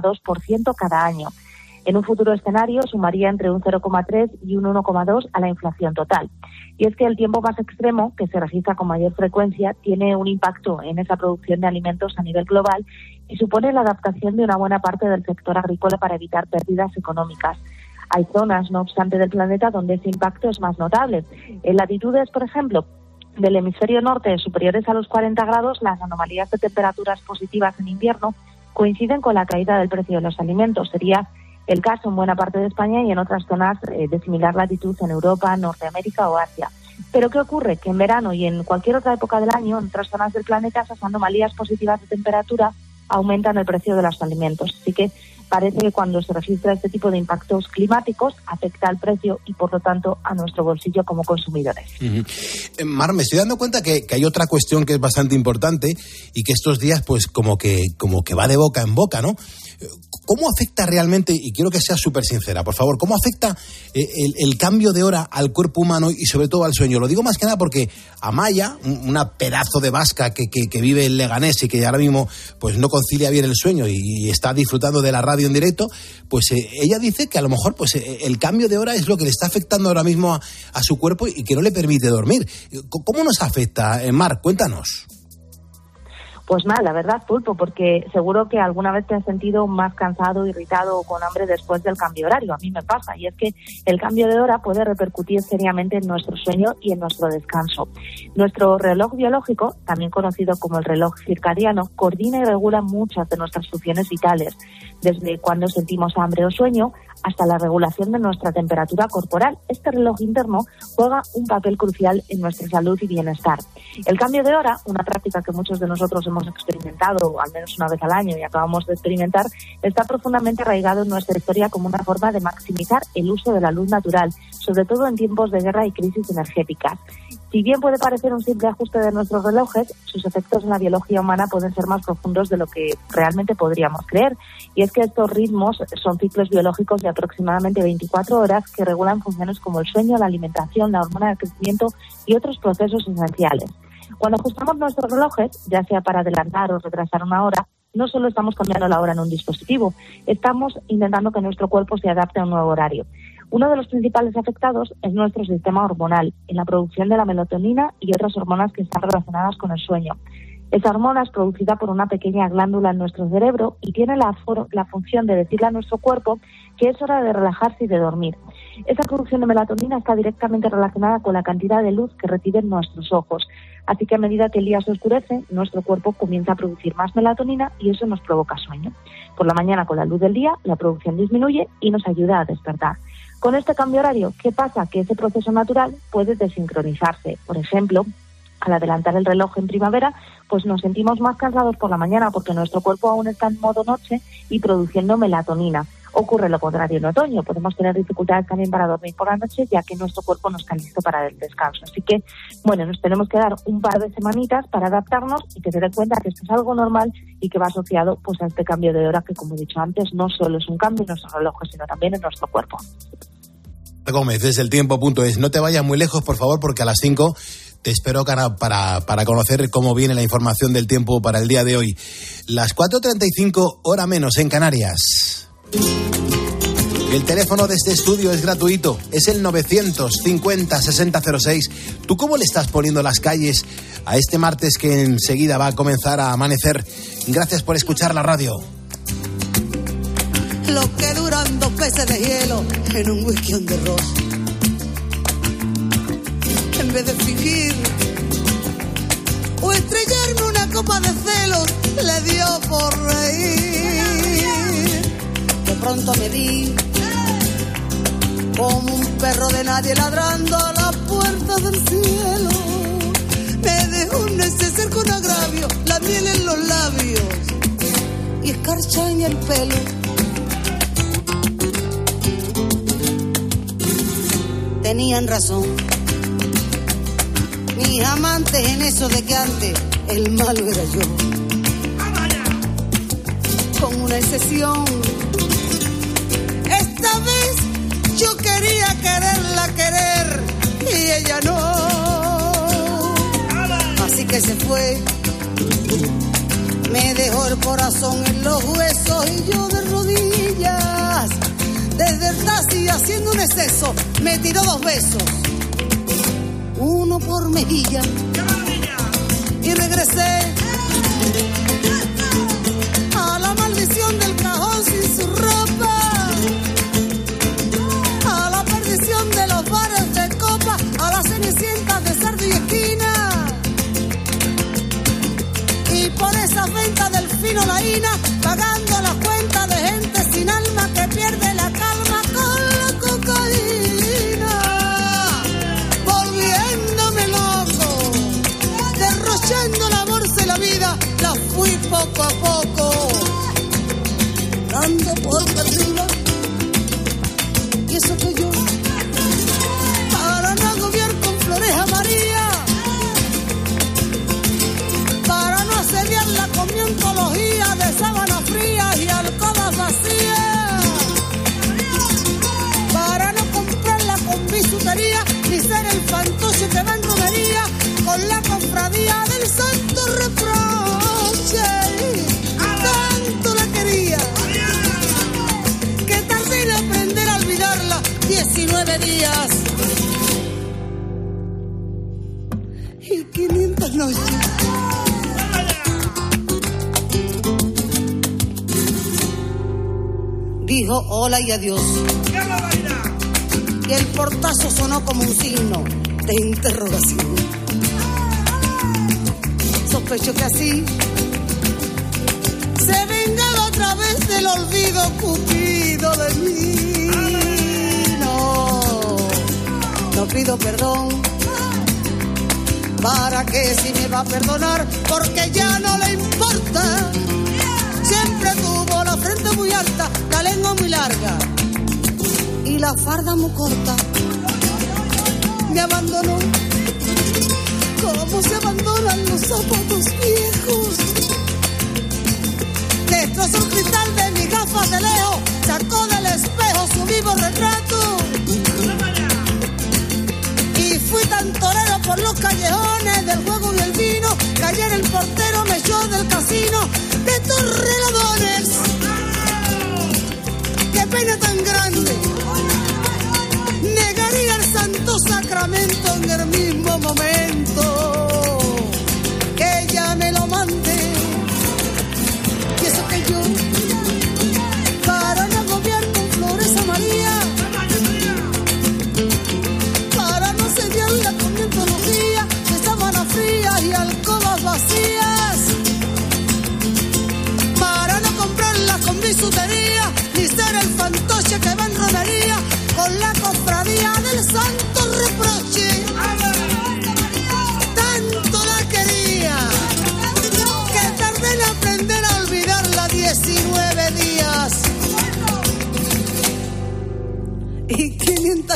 3,2% cada año. En un futuro escenario sumaría entre un 0,3 y un 1,2 a la inflación total. Y es que el tiempo más extremo, que se registra con mayor frecuencia, tiene un impacto en esa producción de alimentos a nivel global y supone la adaptación de una buena parte del sector agrícola para evitar pérdidas económicas. Hay zonas, no obstante, del planeta donde ese impacto es más notable. En latitudes, por ejemplo, del hemisferio norte superiores a los 40 grados, las anomalías de temperaturas positivas en invierno coinciden con la caída del precio de los alimentos. Sería el caso en buena parte de España y en otras zonas de similar latitud en Europa, Norteamérica o Asia. Pero ¿qué ocurre? Que en verano y en cualquier otra época del año, en otras zonas del planeta, esas anomalías positivas de temperatura aumentan el precio de los alimentos. Así que parece que cuando se registra este tipo de impactos climáticos afecta al precio y, por lo tanto, a nuestro bolsillo como consumidores. Uh-huh. Mar, me estoy dando cuenta que hay otra cuestión que es bastante importante y que estos días pues como que va de boca en boca, ¿no? ¿Cómo afecta realmente, y quiero que seas súper sincera, por favor, cómo afecta el cambio de hora al cuerpo humano y sobre todo al sueño? Lo digo más que nada porque Amaya, una pedazo de vasca que vive en Leganés y que ahora mismo pues no concilia bien el sueño y está disfrutando de la radio en directo, pues ella dice que a lo mejor pues el cambio de hora es lo que le está afectando ahora mismo a su cuerpo y que no le permite dormir. ¿Cómo nos afecta, Mar? Cuéntanos. Pues mal, la verdad, Pulpo, porque seguro que alguna vez te has sentido más cansado, irritado o con hambre después del cambio horario. A mí me pasa, y es que el cambio de hora puede repercutir seriamente en nuestro sueño y en nuestro descanso. Nuestro reloj biológico, también conocido como el reloj circadiano, coordina y regula muchas de nuestras funciones vitales, desde cuando sentimos hambre o sueño hasta la regulación de nuestra temperatura corporal. Este reloj interno juega un papel crucial en nuestra salud y bienestar. El cambio de hora, una práctica que muchos de nosotros hemos experimentado al menos una vez al año y acabamos de experimentar, está profundamente arraigado en nuestra historia como una forma de maximizar el uso de la luz natural, sobre todo en tiempos de guerra y crisis energéticas. Si bien puede parecer un simple ajuste de nuestros relojes, sus efectos en la biología humana pueden ser más profundos de lo que realmente podríamos creer. Y es que estos ritmos son ciclos biológicos de aproximadamente 24 horas que regulan funciones como el sueño, la alimentación, la hormona del crecimiento y otros procesos esenciales. Cuando ajustamos nuestros relojes, ya sea para adelantar o retrasar una hora, no solo estamos cambiando la hora en un dispositivo, estamos intentando que nuestro cuerpo se adapte a un nuevo horario. Uno de los principales afectados es nuestro sistema hormonal, en la producción de la melatonina y otras hormonas que están relacionadas con el sueño. Esa hormona es producida por una pequeña glándula en nuestro cerebro y tiene la función de decirle a nuestro cuerpo que es hora de relajarse y de dormir. Esa producción de melatonina está directamente relacionada con la cantidad de luz que reciben nuestros ojos. Así que a medida que el día se oscurece, nuestro cuerpo comienza a producir más melatonina y eso nos provoca sueño. Por la mañana, con la luz del día, la producción disminuye y nos ayuda a despertar. Con este cambio horario, ¿qué pasa? Que ese proceso natural puede desincronizarse. Por ejemplo, al adelantar el reloj en primavera, pues nos sentimos más cansados por la mañana porque nuestro cuerpo aún está en modo noche y produciendo melatonina. Ocurre lo contrario en otoño, podemos tener dificultades también para dormir por la noche, ya que nuestro cuerpo no está listo para el descanso. Así que, bueno, nos tenemos que dar un par de semanitas para adaptarnos y que se den cuenta que esto es algo normal y que va asociado pues a este cambio de hora que, como he dicho antes, no solo es un cambio en nuestro reloj, sino también en nuestro cuerpo. Gómez, desde eltiempo.es. No te vayas muy lejos, por favor, porque a las 5 te espero para conocer cómo viene la información del tiempo para el día de hoy. Las 4:35, hora menos en Canarias. El teléfono de este estudio es gratuito, es el 950-6006. ¿Tú cómo le estás poniendo las calles a este martes que enseguida va a comenzar a amanecer? Gracias por escuchar la radio. Lo que duran 2 peces de hielo en un whisky on the rocks. En vez de fingir o estrellarme una copa de celos, le dio por reír. De pronto me vi como un perro de nadie ladrando a la puerta del cielo. Me dejó un neceser con agravio, la miel en los labios y escarcha en el pelo. Tenían razón mis amantes en eso de que antes el malo era yo. Con una excepción, esta vez yo quería quererla querer y ella no. Así que se fue, me dejó el corazón en los huesos y yo de rodillas desde el taxi haciendo un exceso me tiró 2 besos, uno por mejilla, y regresé a la maldición del cajón sin su ropa, a la perdición de los bares de copa, a las cenicientas de cerdo y esquina, y por esas ventas del fino laína, pagando la cuenta de gente sin alma que pierde la calma con la cocaína, volviéndome loco, derrochando el amor de la vida, la fui poco a poco, dando por perdida, y eso que yo, para no agobiar con flores a María, para no asediarla con mi ontología de sábanas frías y alcobas vacías, para no comprarla con bisutería ni ser el fantoche que va en romería con la cofradía del santo reproche. Tanto la quería que tardé en aprender a olvidarla 19 días y 500 noches. Dijo hola y adiós, y el portazo sonó como un signo de interrogación. Sospecho que así se vengaba otra vez del olvido cupido de mí. No pido perdón, para que si me va a perdonar, porque ya no le importa. Siempre tuvo la frente muy alta, la lengua muy larga y la farda muy corta. Me abandonó como se abandonan los zapatos viejos. Destrozó el cristal de mis gafas de lejos, sacó del espejo su vivo retrato. Y fui tan torero por los callejones del juego y el vino, que ayer el portero me echó del casino de Torrelodones. Qué pena tan grande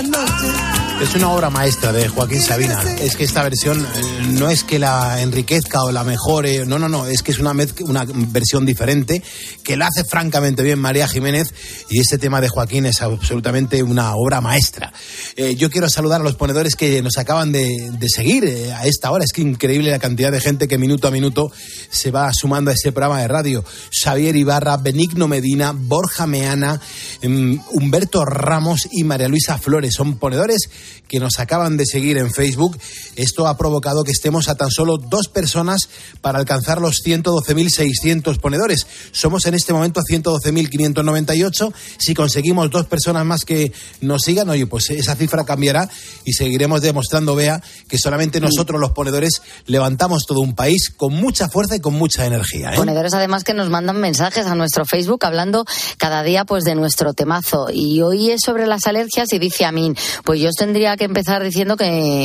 las noches. Es una obra maestra de Joaquín Sabina. Es que esta versión no es que la enriquezca o la mejore, no, es que es una versión diferente que la hace francamente bien María Jiménez, y este tema de Joaquín es absolutamente una obra maestra. Yo quiero saludar a los ponedores que nos acaban de seguir a esta hora. Es que increíble la cantidad de gente que minuto a minuto se va sumando a este programa de radio. Xavier Ibarra, Benigno Medina, Borja Meana, Humberto Ramos y María Luisa Flores. Son ponedores que nos acaban de seguir en Facebook. Esto ha provocado que estemos a tan solo 2 personas para alcanzar los 112.600 ponedores. Somos en este momento 112.598. Si conseguimos 2 personas más que nos sigan, oye, pues esa cifra cambiará y seguiremos demostrando, Bea, que solamente nosotros los ponedores levantamos todo un país con mucha fuerza y con mucha energía, ¿eh? Ponedores además que nos mandan mensajes a nuestro Facebook hablando cada día pues de nuestro temazo. Y hoy es sobre las alergias y dice Amin, pues yo tendría que empezar diciendo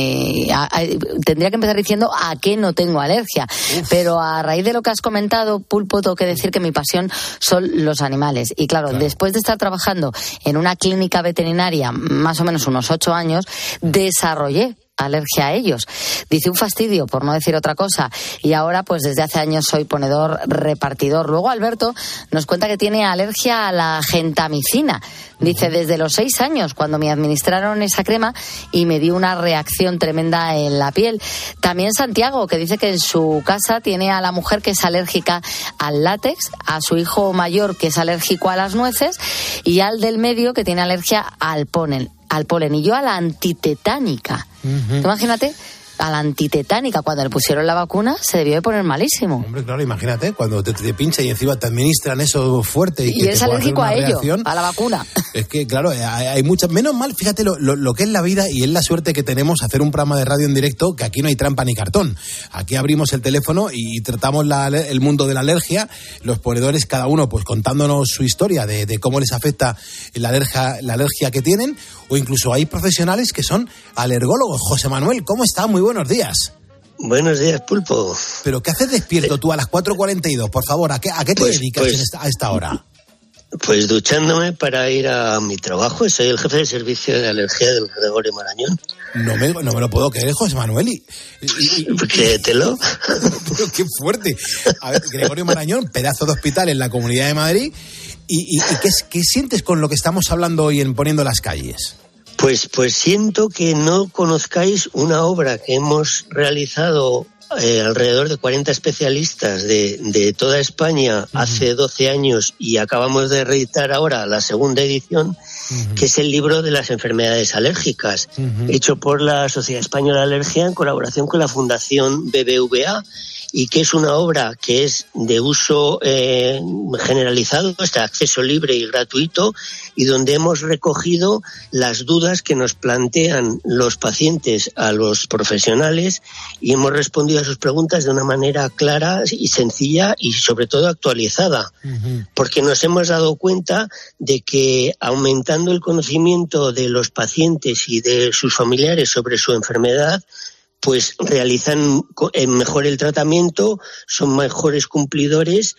a qué no tengo alergia. Uf. Pero a raíz de lo que has comentado, Pulpo, tengo que decir que mi pasión son los animales. Y claro, después de estar trabajando en una clínica veterinaria más o menos unos 8 años, desarrollé alergia a ellos. Dice un fastidio, por no decir otra cosa. Y ahora, pues desde hace años soy ponedor repartidor. Luego Alberto nos cuenta que tiene alergia a la gentamicina. Dice, desde los 6 años, cuando me administraron esa crema y me dio una reacción tremenda en la piel. También Santiago, que dice que en su casa tiene a la mujer que es alérgica al látex, a su hijo mayor que es alérgico a las nueces y al del medio que tiene alergia al polen, y yo a la antitetánica. Imagínate, a la antitetánica, cuando le pusieron la vacuna, se debió de poner malísimo. Hombre, claro, imagínate, cuando te pincha y encima te administran eso fuerte y que es alérgico a ello, a la vacuna. Es que, claro, hay muchas... Menos mal, fíjate lo que es la vida y es la suerte que tenemos hacer un programa de radio en directo, que aquí no hay trampa ni cartón. Aquí abrimos el teléfono y tratamos el mundo de la alergia, los ponedores, cada uno pues contándonos su historia de cómo les afecta la alergia que tienen, o incluso hay profesionales que son alergólogos. José Manuel, ¿cómo está? Muy buenos días. Buenos días, Pulpo. ¿Pero qué haces despierto tú a las 4:42? Por favor, ¿a qué te dedicas a esta hora? Pues duchándome para ir a mi trabajo. Soy el jefe de servicio de alergia del Gregorio Marañón. No me lo puedo creer, José Manuel. Créetelo. Pero qué fuerte. A ver, Gregorio Marañón, pedazo de hospital en la Comunidad de Madrid. ¿Y qué sientes con lo que estamos hablando hoy en Poniendo las Calles? Pues siento que no conozcáis una obra que hemos realizado alrededor de 40 especialistas de toda España hace 12 años y acabamos de reeditar ahora la segunda edición, que es el libro de las enfermedades alérgicas, hecho por la Sociedad Española de Alergia en colaboración con la Fundación BBVA, y que es una obra que es de uso generalizado, está de acceso libre y gratuito, y donde hemos recogido las dudas que nos plantean los pacientes a los profesionales y hemos respondido a sus preguntas de una manera clara y sencilla y sobre todo actualizada, porque nos hemos dado cuenta de que aumentando el conocimiento de los pacientes y de sus familiares sobre su enfermedad, pues realizan mejor el tratamiento, son mejores cumplidores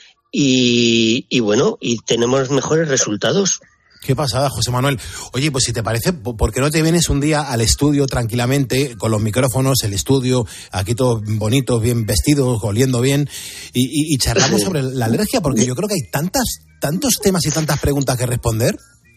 y tenemos mejores resultados. Qué pasada, José Manuel. Oye, pues si te parece, ¿por qué no te vienes un día al estudio tranquilamente, con los micrófonos, el estudio, aquí todos bonitos, bien vestidos, oliendo bien, y charlamos sobre la alergia? Porque yo creo que hay tantos temas y tantas preguntas que responder.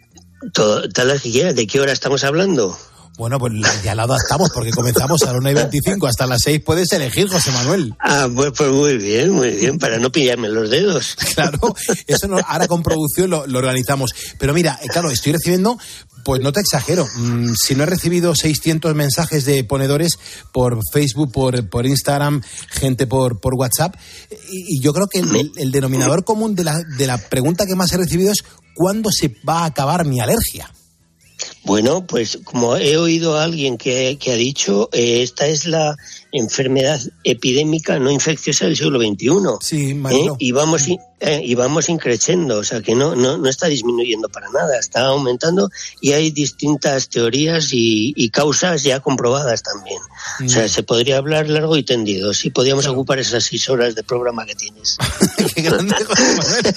Tal vez que quieras. ¿De qué hora estamos hablando? Bueno, pues ya al lado estamos, porque comenzamos a las 1:25, hasta las 6 puedes elegir, José Manuel. Pues muy bien, para no pillarme los dedos. Claro, eso ahora con producción lo organizamos. Pero mira, claro, estoy recibiendo, pues no te exagero, si no he recibido 600 mensajes de ponedores por Facebook, por Instagram, gente por WhatsApp, y yo creo que el denominador común de la pregunta que más he recibido es ¿cuándo se va a acabar mi alergia? Bueno, pues como he oído a alguien que ha dicho, esta es la enfermedad epidémica no infecciosa del siglo XXI. Sí, Marilo. Y vamos y vamos increciendo, o sea que no está disminuyendo para nada, está aumentando y hay distintas teorías y causas ya comprobadas también. O sea, se podría hablar largo y tendido, si podíamos ocupar esas 6 horas de programa que tienes. Qué grande, José Manuel,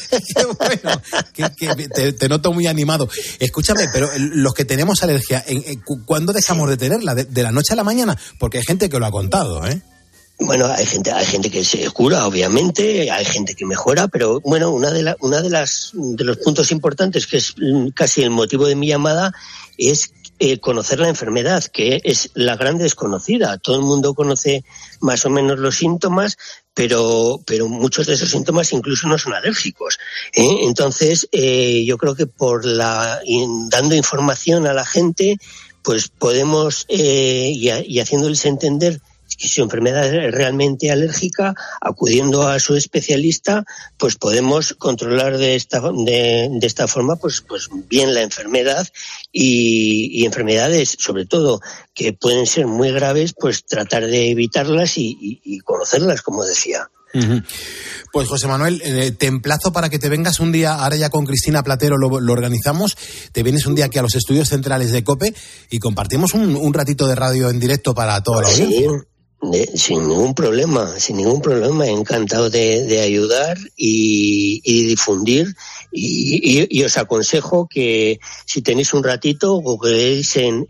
qué bueno, te noto muy animado. Escúchame, pero los que tenemos alergia, ¿cuándo dejamos de tenerla? ¿De la noche a la mañana? Porque hay gente que lo ha contado, ¿eh? Bueno, hay gente que se cura, obviamente, hay gente que mejora, pero bueno, uno de los puntos importantes, que es casi el motivo de mi llamada, es conocer la enfermedad, que es la gran desconocida. Todo el mundo conoce más o menos los síntomas, pero muchos de esos síntomas incluso no son alérgicos. Entonces, yo creo que dando información a la gente, pues podemos, y haciéndoles entender que su enfermedad es realmente alérgica, acudiendo a su especialista, pues podemos controlar de esta forma pues bien la enfermedad y enfermedades, sobre todo, que pueden ser muy graves, pues tratar de evitarlas y conocerlas, como decía. Uh-huh. Pues José Manuel, te emplazo para que te vengas un día, ahora ya con Cristina Platero lo organizamos, te vienes un día aquí a los estudios centrales de COPE y compartimos un ratito de radio en directo para toda la audiencia. Sin ningún problema, encantado de ayudar y difundir y os aconsejo que si tenéis un ratito googleéis en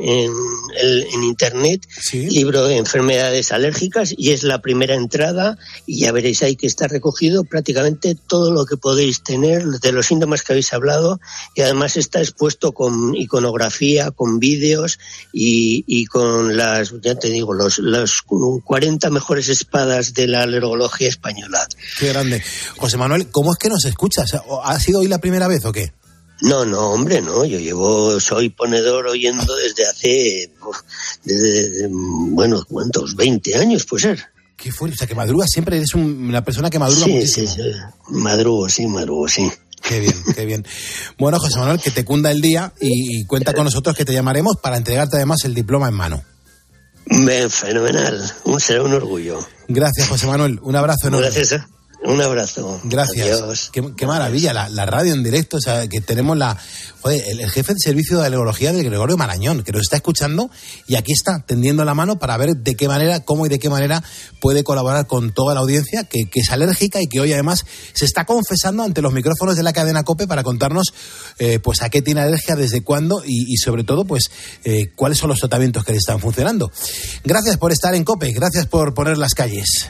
internet, ¿sí?, libro de enfermedades alérgicas, y es la primera entrada y ya veréis ahí que está recogido prácticamente todo lo que podéis tener de los síntomas que habéis hablado, y además está expuesto con iconografía, con vídeos y con las, ya te digo, los 40 mejores espadas de la alergología española. Qué grande. José Manuel, ¿cómo es que nos escuchas? ¿Ha sido hoy la primera vez o qué? No, hombre, no. Yo soy ponedor oyendo desde hace, bueno, ¿cuántos? 20 años, puede ser. Qué fuerte, o sea, que madrugas siempre, eres una persona que madruga muchísimo. Sí. Madrugo, sí. Qué bien. Bueno, José Manuel, que te cunda el día y cuenta con nosotros, que te llamaremos para entregarte además el diploma en mano. Fenomenal, será un orgullo. Gracias, José Manuel, un abrazo enorme. Gracias, un abrazo. Gracias. Adiós. Qué maravilla, la radio en directo, o sea, que tenemos el jefe de servicio de alergología del Gregorio Marañón, que nos está escuchando y aquí está tendiendo la mano para ver cómo y de qué manera puede colaborar con toda la audiencia que es alérgica y que hoy además se está confesando ante los micrófonos de la cadena COPE para contarnos pues a qué tiene alergia, desde cuándo y sobre todo pues cuáles son los tratamientos que le están funcionando. Gracias por estar en COPE, gracias por poner las calles.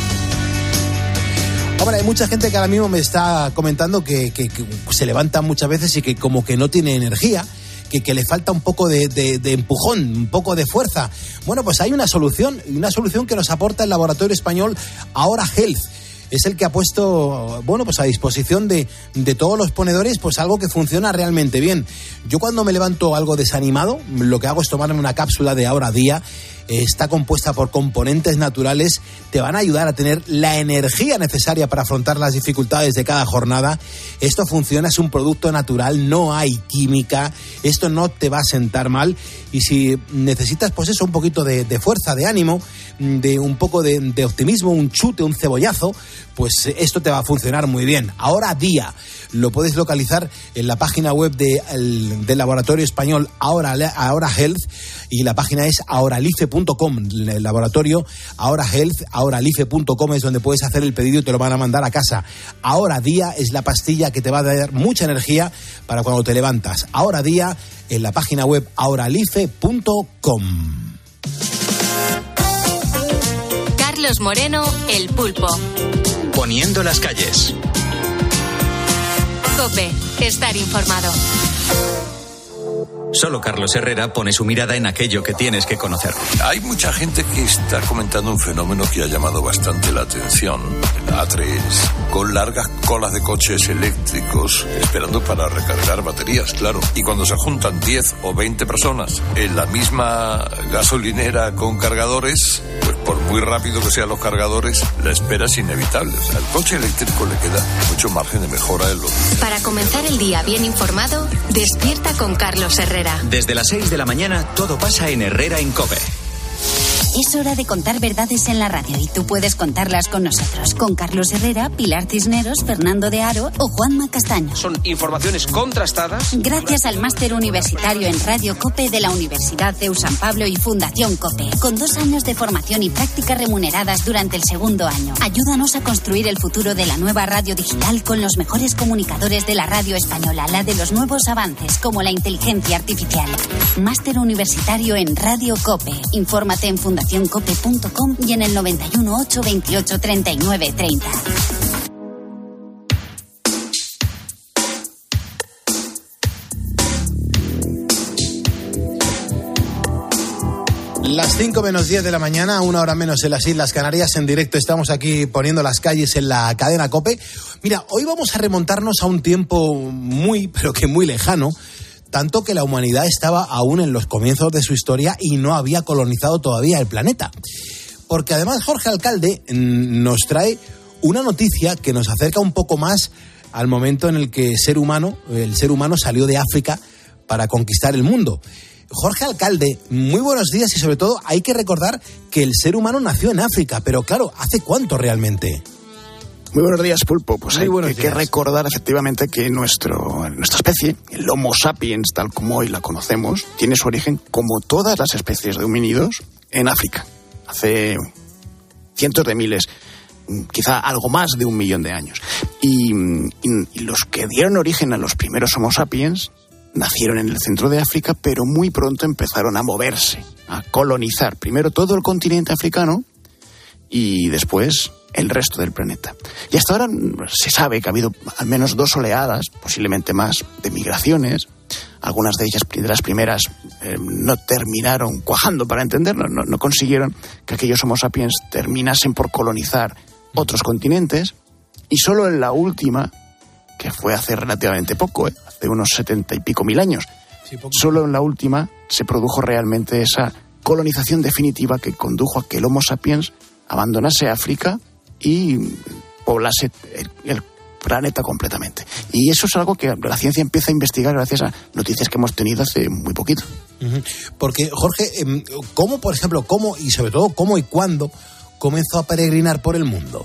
Hombre, hay mucha gente que ahora mismo me está comentando que se levanta muchas veces y que como que no tiene energía, que le falta un poco de empujón, un poco de fuerza. Bueno, pues hay una solución que nos aporta el laboratorio español Ahora Health. Es el que ha puesto, bueno, pues a disposición de todos los ponedores, pues algo que funciona realmente bien. Yo cuando me levanto algo desanimado, lo que hago es tomarme una cápsula de Ahora Día. Está compuesta por componentes naturales, te van a ayudar a tener la energía necesaria para afrontar las dificultades de cada jornada. Esto funciona, es un producto natural, no hay química, esto no te va a sentar mal. Y si necesitas, pues eso, un poquito de fuerza, de ánimo, de un poco de optimismo, un chute, un cebollazo, pues esto te va a funcionar muy bien. Ahora Día, lo puedes localizar en la página web del laboratorio español Ahora Health, y la página es ahoralife.com. El laboratorio Ahora Health, ahoralife.com es donde puedes hacer el pedido y te lo van a mandar a casa. Ahora Día es la pastilla que te va a dar mucha energía para cuando te levantas. Ahora Día en la página web ahoralife.com. Carlos Moreno, El Pulpo. Poniendo las calles. COPE, estar informado. Solo Carlos Herrera pone su mirada en aquello que tienes que conocer. Hay mucha gente que está comentando un fenómeno que ha llamado bastante la atención. La A3, con largas colas de coches eléctricos esperando para recargar baterías, claro. Y cuando se juntan 10 o 20 personas en la misma gasolinera con cargadores, pues por muy rápido que sean los cargadores, la espera es inevitable. O sea, al coche eléctrico le queda mucho margen de mejora en lo... Para comenzar el día bien informado, despierta con Carlos Herrera. Desde las 6 de la mañana, todo pasa en Herrera en COPE. Es hora de contar verdades en la radio y tú puedes contarlas con nosotros. Con Carlos Herrera, Pilar Cisneros, Fernando de Aro o Juanma Castaño. Son informaciones contrastadas. Gracias al máster universitario en Radio COPE de la Universidad CEU San Pablo y Fundación COPE. Con 2 años de formación y prácticas remuneradas durante el segundo año. Ayúdanos a construir el futuro de la nueva radio digital con los mejores comunicadores de la radio española, la de los nuevos avances como la inteligencia artificial. Máster universitario en Radio COPE. Infórmate en fundacioncope.com y en el 91 828 39 30. Las 5 menos 10 de la mañana, 1 hora menos en las Islas Canarias. En directo estamos aquí poniendo las calles en la cadena COPE. Mira, hoy vamos a remontarnos a un tiempo pero que muy lejano, tanto que la humanidad estaba aún en los comienzos de su historia y no había colonizado todavía el planeta. Porque además Jorge Alcalde nos trae una noticia que nos acerca un poco más al momento en el que el ser humano salió de África para conquistar el mundo. Jorge Alcalde, muy buenos días y sobre todo hay que recordar que el ser humano nació en África, pero claro, ¿hace cuánto realmente? Muy buenos días, Pulpo. Pues hay que recordar efectivamente que nuestra especie, el Homo sapiens, tal como hoy la conocemos, tiene su origen, como todas las especies de homínidos, en África. Hace cientos de miles, quizá algo más de 1 millón de años. Y los que dieron origen a los primeros Homo sapiens nacieron en el centro de África, pero muy pronto empezaron a moverse, a colonizar primero todo el continente africano y después el resto del planeta. Y hasta ahora se sabe que ha habido al menos 2 oleadas, posiblemente más, de migraciones. Algunas de ellas, de las primeras, no terminaron cuajando, para entenderlo, no consiguieron que aquellos Homo sapiens terminasen por colonizar otros continentes. Y solo en la última, que fue hace relativamente poco, hace unos 70 y pico mil años, solo en la última se produjo realmente esa colonización definitiva que condujo a que el Homo sapiens abandonase África y poblase el planeta completamente. Y eso es algo que la ciencia empieza a investigar gracias a noticias que hemos tenido hace muy poquito. Porque, Jorge, ¿cómo, por ejemplo, y sobre todo cómo y cuándo comenzó a peregrinar por el mundo?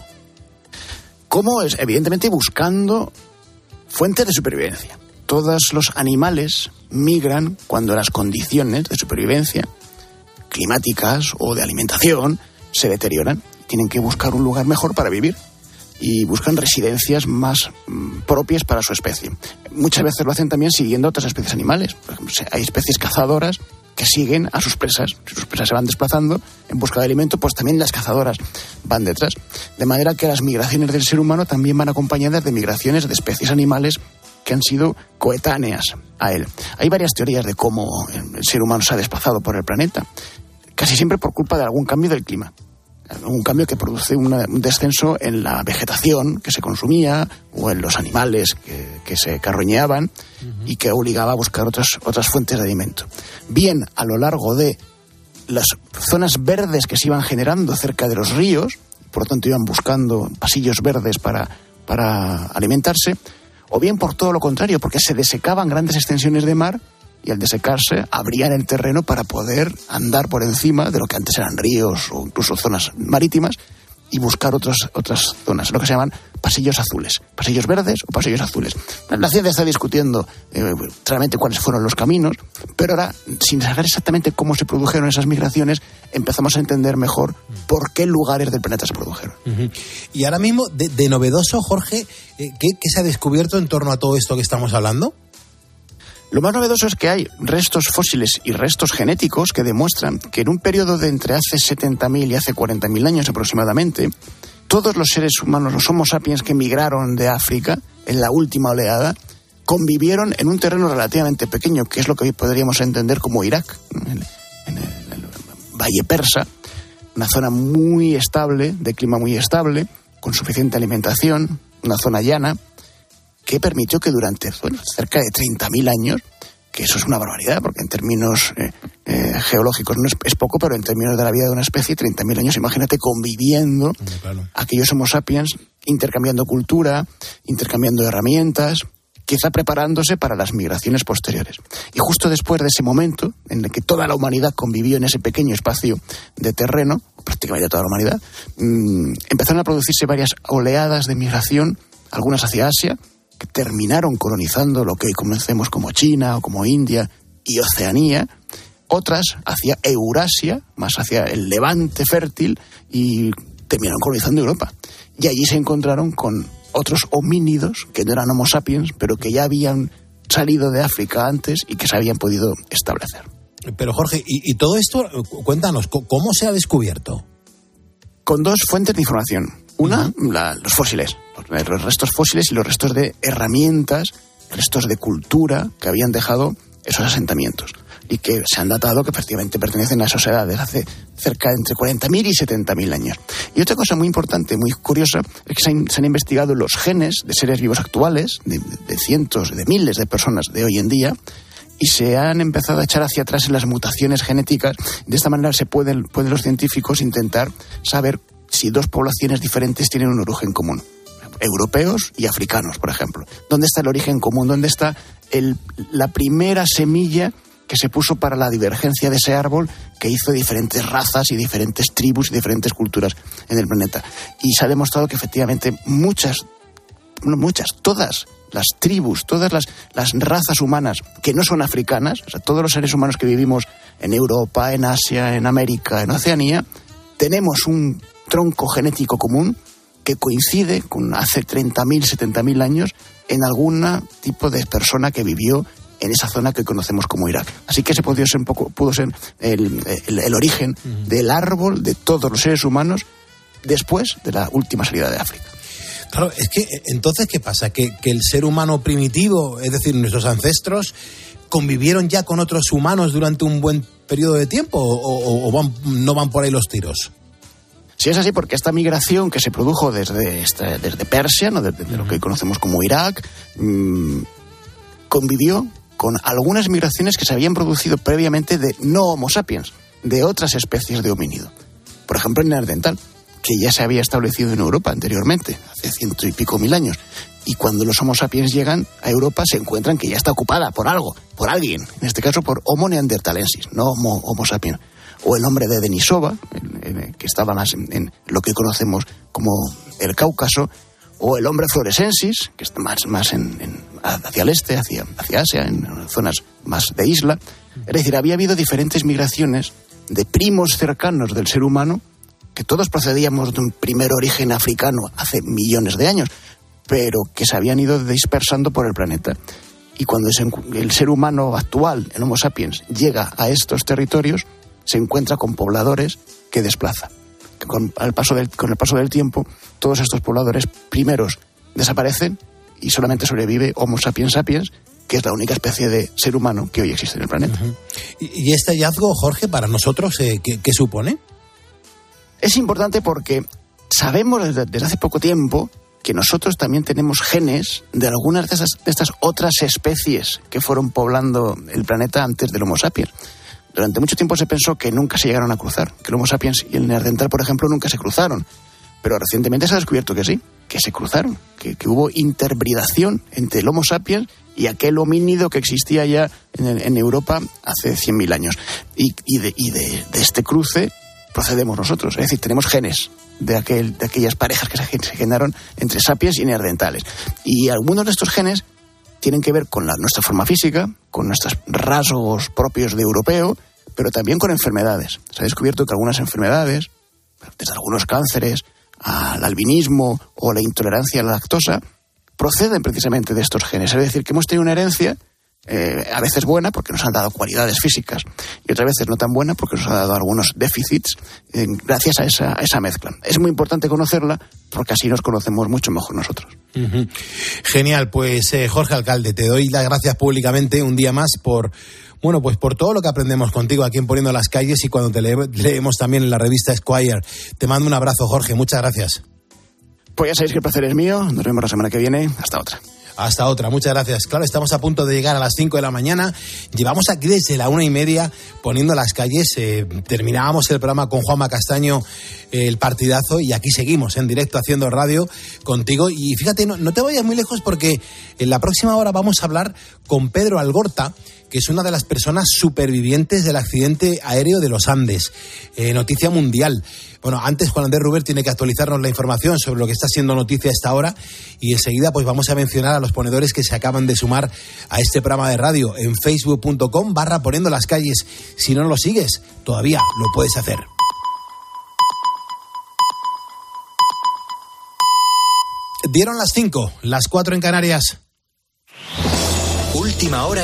¿Cómo? Es evidentemente buscando fuentes de supervivencia. Todos los animales migran cuando las condiciones de supervivencia climáticas o de alimentación se deterioran. Tienen que buscar un lugar mejor para vivir y buscan residencias más propias para su especie. Muchas veces lo hacen también siguiendo a otras especies animales. Por ejemplo, hay especies cazadoras que siguen a sus presas. Si sus presas se van desplazando en busca de alimento, pues también las cazadoras van detrás. De manera que las migraciones del ser humano también van acompañadas de migraciones de especies animales que han sido coetáneas a él. Hay varias teorías de cómo el ser humano se ha desplazado por el planeta, casi siempre por culpa de algún cambio del clima. Un cambio que produce un descenso en la vegetación que se consumía o en los animales que se carroñeaban y que obligaba a buscar otras fuentes de alimento. Bien a lo largo de las zonas verdes que se iban generando cerca de los ríos, por lo tanto iban buscando pasillos verdes para alimentarse, o bien por todo lo contrario, porque se desecaban grandes extensiones de mar y al desecarse abrían el terreno para poder andar por encima de lo que antes eran ríos o incluso zonas marítimas y buscar otras zonas, lo que se llaman pasillos azules, pasillos verdes o pasillos azules. La ciencia está discutiendo realmente cuáles fueron los caminos, pero ahora, sin saber exactamente cómo se produjeron esas migraciones, empezamos a entender mejor por qué lugares del planeta se produjeron. Y ahora mismo, de novedoso, Jorge, ¿qué se ha descubierto en torno a todo esto que estamos hablando? Lo más novedoso es que hay restos fósiles y restos genéticos que demuestran que en un periodo de entre hace 70.000 y hace 40.000 años aproximadamente, todos los seres humanos, los Homo sapiens que migraron de África en la última oleada, convivieron en un terreno relativamente pequeño, que es lo que hoy podríamos entender como Irak, en el Valle Persa, una zona muy estable, de clima muy estable, con suficiente alimentación, una zona llana, que permitió que durante cerca de 30.000 años, que eso es una barbaridad, porque en términos geológicos no es poco, pero en términos de la vida de una especie, 30.000 años, imagínate conviviendo, aquellos Homo sapiens, intercambiando cultura, intercambiando herramientas, quizá preparándose para las migraciones posteriores. Y justo después de ese momento, en el que toda la humanidad convivió en ese pequeño espacio de terreno, prácticamente toda la humanidad, empezaron a producirse varias oleadas de migración, algunas hacia Asia, que terminaron colonizando lo que hoy conocemos como China o como India y Oceanía, otras hacia Eurasia, más hacia el Levante fértil, y terminaron colonizando Europa. Y allí se encontraron con otros homínidos que no eran Homo sapiens, pero que ya habían salido de África antes y que se habían podido establecer. Pero Jorge, y todo esto, cuéntanos, ¿cómo se ha descubierto? Con dos fuentes de información. Una, los fósiles, los restos fósiles y los restos de herramientas, restos de cultura que habían dejado esos asentamientos y que se han datado que efectivamente pertenecen a esas edades, hace cerca de entre 40.000 y 70.000 años. Y otra cosa muy importante, muy curiosa, es que se han investigado los genes de seres vivos actuales, de cientos, de miles de personas de hoy en día, y se han empezado a echar hacia atrás en las mutaciones genéticas. De esta manera pueden los científicos intentar saber si dos poblaciones diferentes tienen un origen común. Europeos y africanos, por ejemplo. ¿Dónde está el origen común? ¿Dónde está la primera semilla que se puso para la divergencia de ese árbol que hizo diferentes razas y diferentes tribus y diferentes culturas en el planeta? Y se ha demostrado que efectivamente todas las tribus, todas las razas humanas que no son africanas, o sea, todos los seres humanos que vivimos en Europa, en Asia, en América, en Oceanía, tenemos un tronco genético común que coincide con hace 30.000, 70.000 años en algún tipo de persona que vivió en esa zona que conocemos como Irak. Así que ese pudo ser el origen del árbol de todos los seres humanos después de la última salida de África. Claro, es que entonces, ¿qué pasa? ¿Que el ser humano primitivo, es decir, nuestros ancestros, convivieron ya con otros humanos durante un buen periodo de tiempo o no van por ahí los tiros? Sí, es así, porque esta migración que se produjo desde Persia, ¿no? desde lo que conocemos como Irak, convivió con algunas migraciones que se habían producido previamente de no Homo sapiens, de otras especies de homínido. Por ejemplo, el neandertal, que ya se había establecido en Europa anteriormente, hace 100 y pico mil años. Y cuando los Homo sapiens llegan a Europa, se encuentran que ya está ocupada por algo, por alguien, en este caso por Homo neanderthalensis, no Homo sapiens. O el hombre de Denisova, que estaba más en lo que conocemos como el Cáucaso, o el hombre floresensis, que está más hacia el este, hacia Asia, en zonas más de isla. Es decir, había habido diferentes migraciones de primos cercanos del ser humano, que todos procedíamos de un primer origen africano hace millones de años, pero que se habían ido dispersando por el planeta. Y cuando el ser humano actual, el Homo sapiens, llega a estos territorios, se encuentra con pobladores que desplaza. Con el paso del tiempo, todos estos pobladores primeros desaparecen y solamente sobrevive Homo sapiens sapiens, que es la única especie de ser humano que hoy existe en el planeta. ¿Y este hallazgo, Jorge, para nosotros, qué supone? Es importante porque sabemos desde hace poco tiempo que nosotros también tenemos genes de algunas de estas otras especies que fueron poblando el planeta antes del Homo sapiens. Durante mucho tiempo se pensó que nunca se llegaron a cruzar, que el Homo sapiens y el neandertal, por ejemplo, nunca se cruzaron. Pero recientemente se ha descubierto que sí, que se cruzaron, que hubo interbridación entre el Homo sapiens y aquel homínido que existía ya en Europa hace 100.000 años. Y de este cruce procedemos nosotros, es decir, tenemos genes de aquellas parejas que se generaron entre sapiens y neandertales. Y algunos de estos genes tienen que ver con nuestra forma física, con nuestros rasgos propios de europeo, pero también con enfermedades. Se ha descubierto que algunas enfermedades, desde algunos cánceres al albinismo o la intolerancia a la lactosa, proceden precisamente de estos genes. Es decir, que hemos tenido una herencia a veces buena porque nos han dado cualidades físicas y otras veces no tan buena porque nos ha dado algunos déficits gracias a esa mezcla. Es muy importante conocerla porque así nos conocemos mucho mejor nosotros. Uh-huh. Genial, pues Jorge Alcalde, te doy las gracias públicamente un día más por todo lo que aprendemos contigo aquí en Poniendo las Calles y cuando te leemos también en la revista Esquire. Te mando un abrazo, Jorge, muchas gracias. Pues ya sabéis que el placer es mío, nos vemos la semana que viene, hasta otra. hasta otra. Muchas gracias. Claro, estamos a punto de llegar a las 5 de la mañana. Llevamos aquí desde la 1:30 poniendo las calles. Terminábamos el programa con Juanma Castaño, el partidazo, y aquí seguimos en directo haciendo radio contigo. Y fíjate, no te vayas muy lejos, porque en la próxima hora vamos a hablar con Pedro Algorta, que es una de las personas supervivientes del accidente aéreo de los Andes. Noticia mundial. Bueno, antes Juan Andrés Ruber tiene que actualizarnos la información sobre lo que está siendo noticia a esta hora, y enseguida pues vamos a mencionar a los ponedores que se acaban de sumar a este programa de radio en facebook.com/poniendo las calles. Si no lo sigues, todavía lo puedes hacer. Dieron las 5, las 4 en Canarias. Última hora.